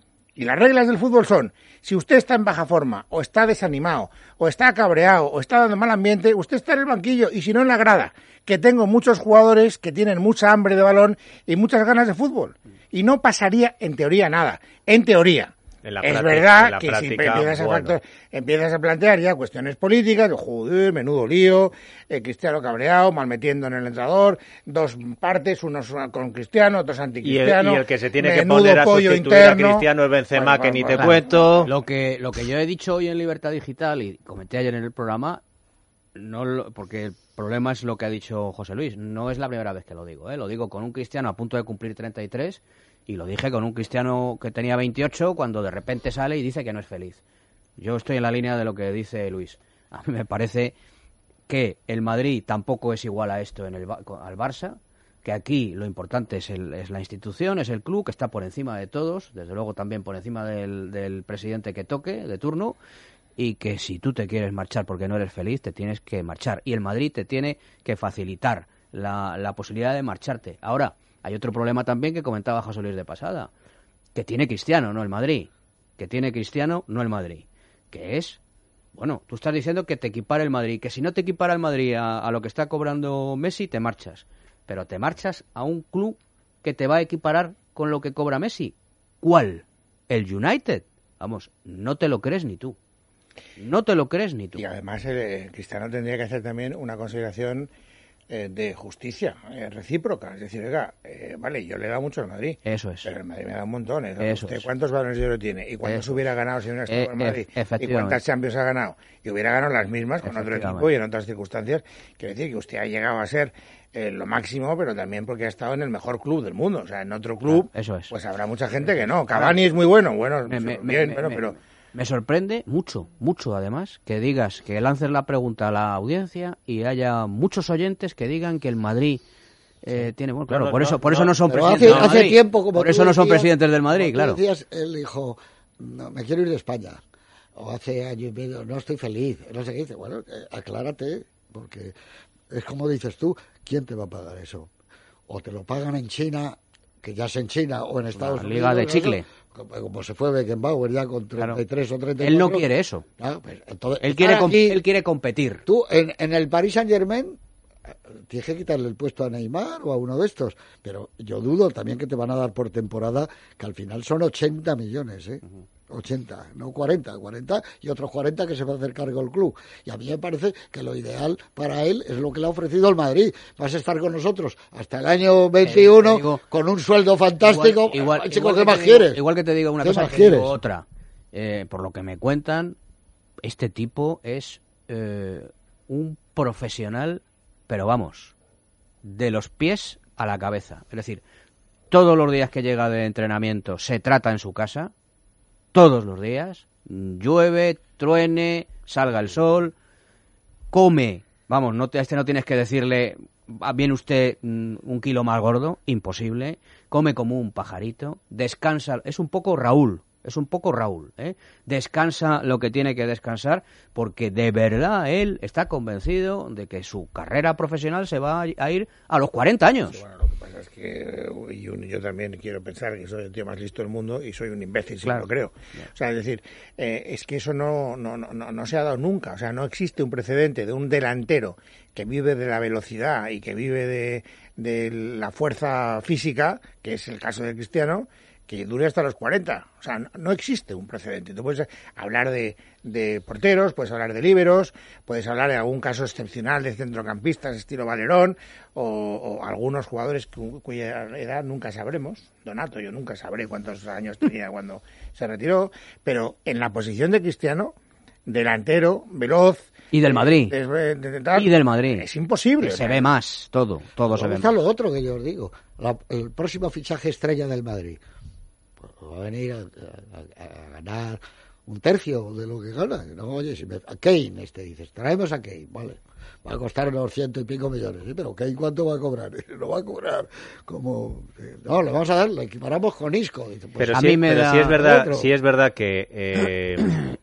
Y las reglas del fútbol son, si usted está en baja forma, o está desanimado, o está cabreado, o está dando mal ambiente, usted está en el banquillo, y si no en la grada, que tengo muchos jugadores que tienen mucha hambre de balón y muchas ganas de fútbol. Y no pasaría, en teoría, nada. En teoría. En la es práctica, verdad en la que práctica, si empiezas a, bueno. factor, empiezas a plantear ya cuestiones políticas, de joder, menudo lío, eh, Cristiano cabreado, mal metiendo en el entrenador, dos partes, unos con Cristiano, otros anticristiano. Y el, y el que se tiene que poner a sustituir interno. a Cristiano es Benzema, bueno, que bueno, ni bueno, te cuento. Lo que, lo que yo he dicho hoy en Libertad Digital y comenté ayer en el programa, no lo, porque el problema es lo que ha dicho José Luis, no es la primera vez que lo digo, ¿eh? Lo digo con un Cristiano a punto de cumplir treinta y tres y lo dije con un Cristiano que tenía veintiocho cuando de repente sale y dice que no es feliz. Yo estoy en la línea de lo que dice Luis. A mí me parece que el Madrid tampoco es igual a esto en el al Barça, que aquí lo importante es, el, es la institución, es el club, que está por encima de todos, desde luego también por encima del, del presidente que toque, de turno, y que si tú te quieres marchar porque no eres feliz, te tienes que marchar. Y el Madrid te tiene que facilitar la, la posibilidad de marcharte. Ahora, hay otro problema también que comentaba José Luis de pasada, que tiene Cristiano, no el Madrid. Que tiene Cristiano, no el Madrid. Que es, bueno, tú estás diciendo que te equipara el Madrid, que si no te equipara el Madrid a, a lo que está cobrando Messi, te marchas. Pero te marchas a un club que te va a equiparar con lo que cobra Messi. ¿Cuál? El United. vamos, no te lo crees ni tú. No te lo crees ni tú. Y además el Cristiano tendría que hacer también una consideración eh, de justicia eh, recíproca. Es decir, oiga, eh, vale, yo le he dado mucho al Madrid. Eso es. Pero el Madrid me da un montón. ¿eh? Eso ¿Usted es. cuántos balones de oro tiene? ¿Y cuántos Eso hubiera ganado si hubiera estado eh, en Madrid? eh, ¿Y cuántas Champions ha ganado? Y hubiera ganado las mismas con otro equipo y en otras circunstancias. Quiere decir que usted ha llegado a ser eh, lo máximo, pero también porque ha estado en el mejor club del mundo. O sea, en otro club, ah, eso es. pues habrá mucha gente que no. Cavani es muy bueno. Bueno, me, me, bien, me, bueno, me, pero... Me sorprende mucho, mucho además, que digas, que lances la pregunta a la audiencia y haya muchos oyentes que digan que el Madrid eh, sí. tiene... Bueno, claro, no, por, no, eso, por no, eso no son presidentes hace, del Madrid. Hace tiempo, como por eso no son decías, presidentes del Madrid, como claro. Tú decías, él dijo, no, me quiero ir de España. O hace año y medio, no estoy feliz. No sé qué dice. Bueno, eh, aclárate, porque es como dices tú, ¿quién te va a pagar eso? O te lo pagan en China, que ya es en China, o en Estados Una Unidos. Liga de chicle. Como, como se fue Beckenbauer ya con treinta y tres claro. o treinta y cuatro. Él no quiere eso. Ah, pues, entonces, él, quiere aquí, él quiere competir. Tú, en, en el Paris Saint-Germain, tienes que quitarle el puesto a Neymar o a uno de estos. Pero yo dudo también que te van a dar por temporada, que al final son ochenta millones, ¿eh? Uh-huh. ochenta, no cuarenta, cuarenta y otros cuarenta que se va a hacer cargo el club. Y a mí me parece que lo ideal para él es lo que le ha ofrecido el Madrid. Vas a estar con nosotros hasta el año veintiuno eh, digo, con un sueldo fantástico. Igual, igual, chico, igual ¿qué más digo, quieres? Igual que te digo una cosa, que digo otra. Eh, por lo que me cuentan, este tipo es eh, un profesional, pero vamos, de los pies a la cabeza. Es decir, todos los días que llega de entrenamiento se trata en su casa, todos los días, llueve, truene, salga el sol, come, vamos, no te, a este no tienes que decirle, viene usted un kilo más gordo, imposible, come como un pajarito, descansa, es un poco Raúl, es un poco Raúl, ¿eh? Descansa lo que tiene que descansar, porque de verdad él está convencido de que su carrera profesional se va a ir a los cuarenta años. Sí, bueno, lo que pasa es que yo, yo también quiero pensar que soy el tío más listo del mundo y soy un imbécil, si claro. lo creo. O sea, es decir, eh, es que eso no, no, no, no se ha dado nunca. O sea, no existe un precedente de un delantero que vive de la velocidad y que vive de, de la fuerza física, que es el caso de Cristiano, que dure hasta los cuarenta. O sea, no, no existe un precedente. Tú puedes hablar de, de porteros, puedes hablar de líberos, puedes hablar de algún caso excepcional de centrocampistas estilo Valerón o, o algunos jugadores cu, cuya edad nunca sabremos. Donato, yo nunca sabré cuántos años tenía cuando se retiró, pero en la posición de Cristiano, delantero, veloz... Y del Madrid. De, de, de, de tal, y del Madrid. Es imposible. Se ve más, todo, todo se ve está más. Lo otro que yo os digo, la, el próximo fichaje estrella del Madrid va a venir a, a, a ganar un tercio de lo que gana. No, oye, si me, a Kane, este dices, traemos a Kane, vale, va a costar unos ciento y pico millones, ¿sí? Pero Kane, ¿cuánto va a cobrar? No va a cobrar como... No, le vamos a dar, le equiparamos con Isco. Dice, pues, pero a sí, mí me pero da sí es verdad, otro. sí es verdad que... Eh,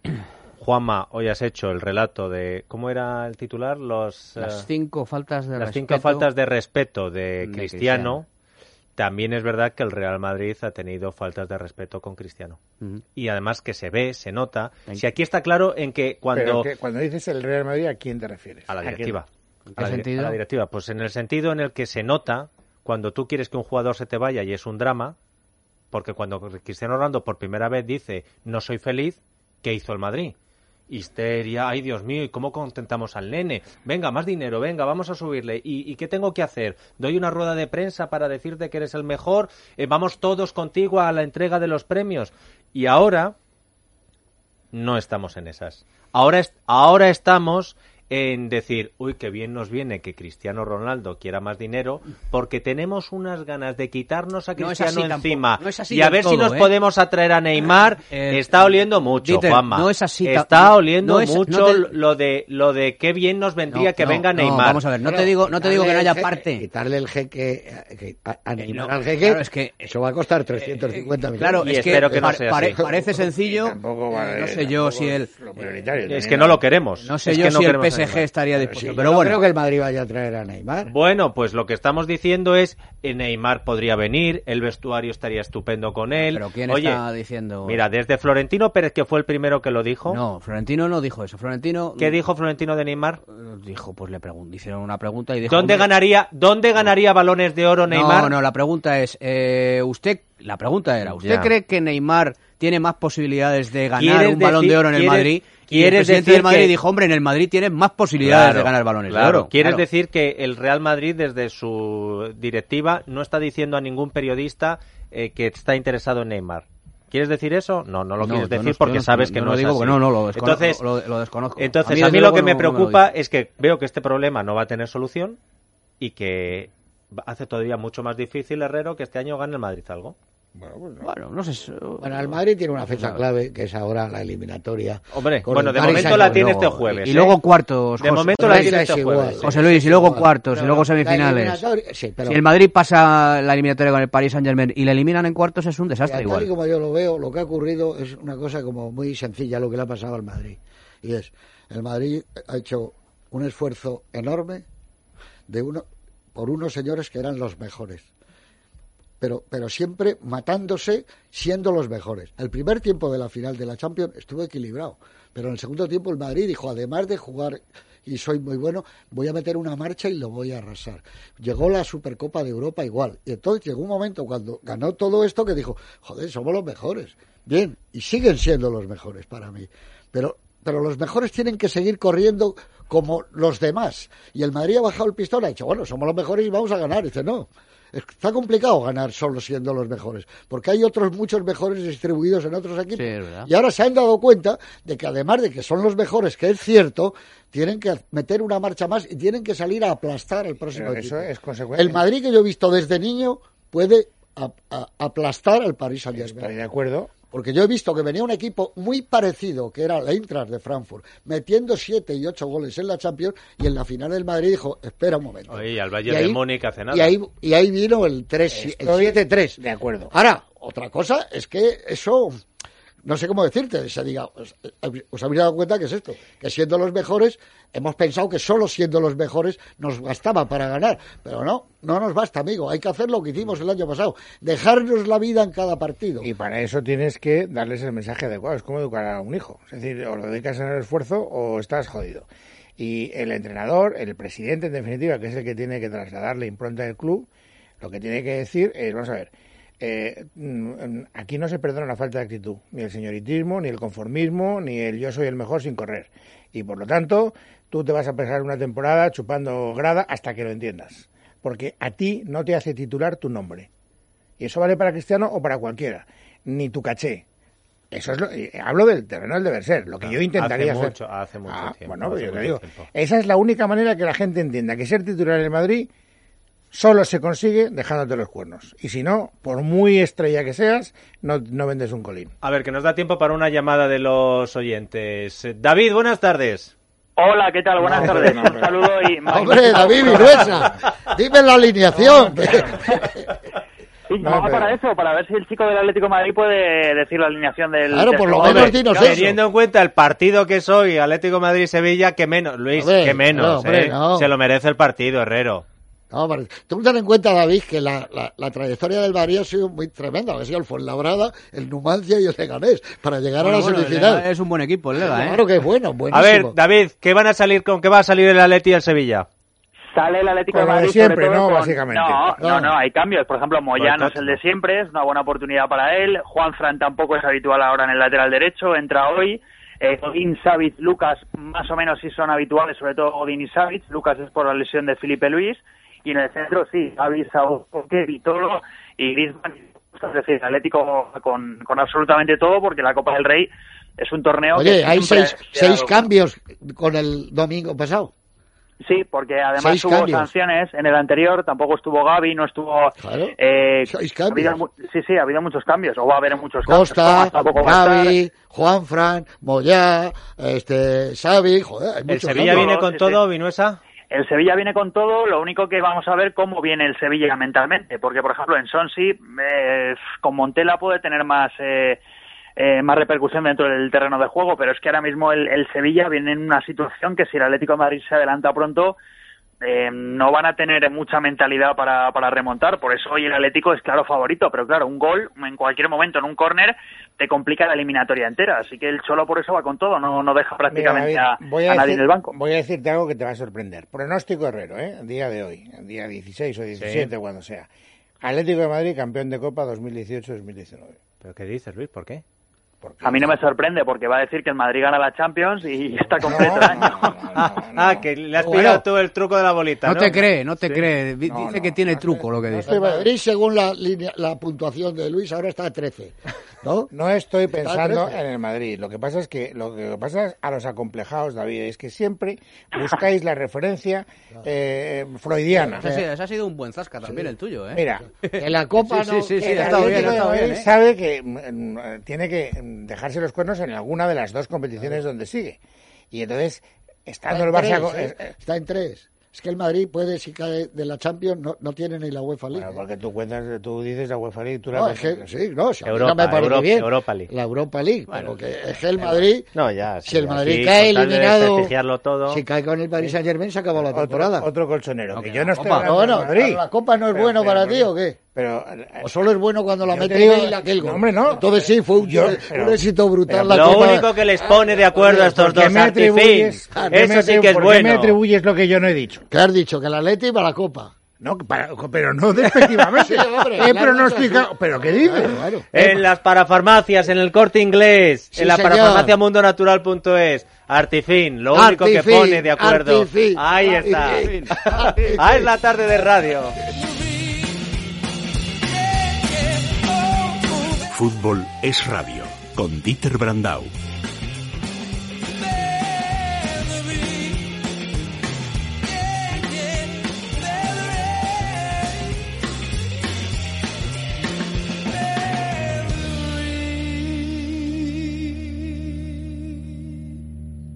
Juanma, hoy has hecho el relato de... ¿Cómo era el titular? Los, las cinco faltas de las respeto. cinco faltas de respeto de, de Cristiano. Cristiano. También es verdad que el Real Madrid ha tenido faltas de respeto con Cristiano. Uh-huh. Y además que se ve, se nota. Si aquí está claro en que cuando... Pero que cuando dices el Real Madrid, ¿a quién te refieres? A la directiva. ¿En qué a la, sentido? A la directiva. Pues en el sentido en el que se nota cuando tú quieres que un jugador se te vaya y es un drama, porque cuando Cristiano Ronaldo por primera vez dice no soy feliz, ¿qué hizo el Madrid? Histeria, ay Dios mío, ¿y cómo contentamos al nene? Venga, más dinero, venga, vamos a subirle. ¿Y, y qué tengo que hacer? ¿Doy una rueda de prensa para decirte que eres el mejor? Eh, ¿Vamos todos contigo a la entrega de los premios? Y ahora no estamos en esas. Ahora, es, ahora estamos en decir, uy, qué bien nos viene que Cristiano Ronaldo quiera más dinero, porque tenemos unas ganas de quitarnos a Cristiano no encima no es y a ver todo, si nos ¿eh? podemos atraer a Neymar. eh, está oliendo mucho, Dieter, Juanma. No es así. Está oliendo no es, mucho no te... lo de lo de qué bien nos vendría no, que no, venga no, Neymar. Vamos a ver, no te digo, no te digo que no haya jeque, parte. Quitarle el jeque a, a Neymar no, al jeque, claro, es que, eso va a costar trescientos cincuenta eh, millones. Claro, y es espero que, que no pa, sea pare, así. parece sencillo. Tampoco vale, eh, no sé yo si el. Eh, es que no lo queremos. No sé es yo que no si el P S G Neymar. estaría dispuesto. Sí, pero no bueno. creo que el Madrid vaya a traer a Neymar. Bueno, pues lo que estamos diciendo es eh, Neymar podría venir, el vestuario estaría estupendo con él. Pero ¿quién Oye, está diciendo? Mira, desde Florentino Pérez, que fue el primero que lo dijo. No, Florentino no dijo eso. Florentino. ¿Qué dijo Florentino de Neymar? Dijo, pues le pregun- hicieron una pregunta y dijo. ¿Dónde ganaría, dónde ganaría balones de oro Neymar? No, no, la pregunta es, eh, ¿usted la pregunta era, ¿usted Ya. cree que Neymar tiene más posibilidades de ganar ¿Quieres un Balón decir- de Oro en el quieres- Madrid? Y el quieres presidente decir del Madrid que- dijo, hombre, en el Madrid tienes más posibilidades Claro, de ganar balones claro. de oro. ¿Quieres Claro. decir que el Real Madrid, desde su directiva, no está diciendo a ningún periodista eh, que está interesado en Neymar? ¿Quieres decir eso? No, no lo No, quieres yo no- decir yo porque no- sabes yo que no no, lo es digo así. porque no, no, lo desconozco, Entonces, lo- lo desconozco. Entonces, A a mí, mí, desde lo luego, que no- me no me lo preocupa dice. es que veo que este problema no va a tener solución y que hace todavía mucho más difícil, Herrero, que este año gane el Madrid algo. Bueno, pues no. Bueno, no sé. Bueno, el Madrid tiene una fecha clave, que es ahora la eliminatoria. Hombre, con bueno, el de Paris momento la Saint-Germain. tiene este jueves. Y ¿eh? luego cuartos. De José. momento la Esa tiene es este igual. jueves. José Luis, y luego Igual. cuartos, y Pero luego la semifinales. eliminatoria- sí, pero Si el Madrid pasa la eliminatoria con el Paris Saint-Germain y le eliminan en cuartos, es un desastre Mira, tal y igual. como yo lo veo, lo que ha ocurrido es una cosa como muy sencilla, lo que le ha pasado al Madrid. Y es, el Madrid ha hecho un esfuerzo enorme de uno por unos señores que eran los mejores. Pero, pero siempre matándose siendo los mejores. El primer tiempo de la final de la Champions estuvo equilibrado, pero en el segundo tiempo el Madrid dijo, además de jugar y soy muy bueno, voy a meter una marcha y lo voy a arrasar. Llegó la Supercopa de Europa igual, y entonces llegó un momento cuando ganó todo esto que dijo, joder, somos los mejores. Bien, y siguen siendo los mejores para mí, pero pero los mejores tienen que seguir corriendo como los demás. Y el Madrid ha bajado el pistón, ha dicho, bueno, somos los mejores y vamos a ganar. Y dice, no, está complicado ganar solo siendo los mejores, porque hay otros muchos mejores distribuidos en otros equipos. Sí, es verdad. Y ahora se han dado cuenta de que además de que son los mejores, que es cierto, tienen que meter una marcha más y tienen que salir a aplastar al próximo Pero equipo. eso es consecuencia. El Madrid que yo he visto desde niño puede a- a- aplastar al Paris Saint-Germain. Estoy de acuerdo. Porque yo he visto que venía un equipo muy parecido, que era el Eintracht de Frankfurt, metiendo siete y ocho goles en la Champions, y en la final del Madrid dijo, espera un momento. Oye, y al Bayern Y ahí- de Múnich hace nada. Y ahí, y ahí vino el tres, el Estoy siete tres. de acuerdo. Ahora, otra cosa es que eso, no sé cómo decirte, se diga, os, os habéis dado cuenta que es esto, que siendo los mejores, hemos pensado que solo siendo los mejores nos bastaba para ganar, pero no, no nos basta, amigo, hay que hacer lo que hicimos el año pasado, dejarnos la vida en cada partido. Y para eso tienes que darles el mensaje adecuado. Es como educar a un hijo. Es decir, o lo dedicas en el esfuerzo o estás jodido. Y el entrenador, el presidente, en definitiva, que es el que tiene que trasladar la impronta del club, lo que tiene que decir es, vamos a ver, eh, mm, aquí no se perdona la falta de actitud, ni el señoritismo, ni el conformismo, ni el yo soy el mejor sin correr. Y por lo tanto, tú te vas a pasar una temporada chupando grada hasta que lo entiendas. Porque a ti no te hace titular tu nombre. Y eso vale para Cristiano o para cualquiera. Ni tu caché. Eso es lo, eh, hablo del terreno del deber ser, lo que yo intentaría hace hacer. mucho, hace mucho Ah, tiempo. bueno, pues hace yo te mucho digo, tiempo. esa es la única manera que la gente entienda que ser titular en el Madrid solo se consigue dejándote los cuernos. Y si no, por muy estrella que seas, no, no vendes un colín. A ver, que nos da tiempo para una llamada de los oyentes. Eh, David, buenas tardes. Hola, ¿qué tal? Buenas tardes. Un saludo y... Hombre, David Viruesa, dime la alineación. Sí, no, para eso, para ver si el chico del Atlético de Madrid puede decir la alineación del... Claro, del por lo jugador. menos dinos eso. Teniendo en cuenta el partido que soy, Atlético Madrid-Sevilla, que menos, Luis, Hombre, que menos, no, hombre, ¿eh? no. Se lo merece el partido, Herrero. No, pero tú ten en cuenta, David, que la, la, la trayectoria del Madrid ha sido muy tremenda. Ha sido el Fuenlabrada, el Numancia y el Leganés para llegar Bueno, a la bueno, el semifinal. Lega es un buen equipo, el Lega, ¿eh? Claro que es bueno, A buenísimo. ver, David, ¿qué van a salir con qué va a salir el Atleti y el Sevilla? Sale el Atlético Con de lo de Madrid siempre, sobre todo ¿no? con- Básicamente. No, no, No. no, hay cambios. Por ejemplo, Moyano Pues es el de siempre, es una buena oportunidad para él. Juan Fran tampoco es habitual ahora en el lateral derecho, entra hoy. Eh, Godín, Savic, Lucas más o menos sí son habituales, sobre todo Godín y Savic. Lucas es por la lesión de Felipe Luis. Y en el centro sí, Xavi, Saúl, Coque, Vitolo y Griezmann. Es decir, el Atlético con, con absolutamente todo, porque la Copa del Rey es un torneo Oye, que hay siempre seis, ha dado- seis cambios con el domingo pasado. Sí, porque además Seis hubo cambios. sanciones en el anterior, tampoco estuvo Gavi, no estuvo... Claro, eh, seis ha habido cambios. mu- sí, sí, ha habido muchos cambios, o va a haber muchos cambios. Costa, Tomás tampoco va a estar. Gavi, Juanfran, Moyá, este, Xavi, joder, hay ¿El muchos Sevilla cambios. viene Sí, con sí. todo, Vinuesa? El Sevilla viene con todo, lo único que vamos a ver cómo viene el Sevilla mentalmente, porque por ejemplo en Sonsi eh, con Montela puede tener más eh, eh, más repercusión dentro del terreno de juego, pero es que ahora mismo el, el Sevilla viene en una situación que si el Atlético de Madrid se adelanta pronto eh, no van a tener mucha mentalidad para, para remontar, por eso hoy el Atlético es claro favorito, pero claro, un gol en cualquier momento en un córner te complica la eliminatoria entera, así que el Cholo por eso va con todo, no, no deja prácticamente Mira, a, David, voy a a nadie decir- en el banco. Voy a decirte algo que te va a sorprender. Pronóstico Herrero, ¿eh? Día de hoy, día dieciséis o diecisiete, cuando sea. Atlético de Madrid, campeón de Copa dos mil dieciocho dos mil diecinueve. ¿Pero qué dices, Luis? ¿Por qué? A mí no me sorprende, porque va a decir que el Madrid gana la Champions y está completo el año. Ah, que le has pillado Bueno. tú el truco de la bolita, ¿no? No te cree, no te Sí. cree. Dice No, no, que tiene no, truco lo que dice. El Madrid, según la, línea, la puntuación de Luis, ahora está a trece, ¿no? No estoy Está a pensando trece. en el Madrid. Lo que pasa es que lo que pasa es a los acomplejados, David, es que siempre buscáis la referencia eh, freudiana. Ese, ha sido- ese ha sido un buen zasca también el tuyo, ¿eh? Mira, En la Copa Sí, no... sí, sí, sí, el ha estado bien, Atlético ha de estado Madrid bien, ¿eh? sabe que mm, mm, tiene que mm, dejarse los cuernos en alguna de las dos competiciones donde sigue. Y entonces, estando el Está en Barça... tres, co- ¿eh? eh, Está en tres. Es que el Madrid puede, si cae de la Champions, no, no tiene ni la UEFA League. Bueno, porque tú cuentas, tú dices la UEFA League, tú la No, ves- es que, sí, no, si a mí Europa, no me parece Europa, bien Europa League. la Europa League, pero que es que el Madrid, No, ya. si el Madrid aquí, cae con tal de eliminado, desprestigiarlo todo. si cae con el Paris Saint Germain, se acabó la temporada. otro, otro colchonero. No, que que yo la no estoy Copa. hablando Bueno, del Madrid. ¿la Copa no es Pero- bueno pero- para pero- ti o qué? Pero, ¿O solo es bueno cuando la yo mete te digo- Bale aquel gol? No, hombre, no. Entonces sí, fue un, Yo- un pero- éxito brutal pero la Lo Copa. único que les pone de acuerdo a estos ¿por qué dos me Artifin, atribuyes- por qué me eso sí atribu- que es ¿por qué me bueno. atribuyes lo que yo no he dicho? ¿Qué has dicho? Que la Atleti va a la Copa. No, para- pero no despectivamente. Sí, hombre, He claro, pronosticado. sí. ¿Pero qué dices? Claro, claro. En las parafarmacias, en el Corte Inglés, Sí, en la señor. parafarmacia mundo natural punto es, Artifin, lo único que Artifin, pone de acuerdo. Artifin, Ahí está. Artifin. Ah, es la tarde de radio. Fútbol es radio, con Dieter Brandau.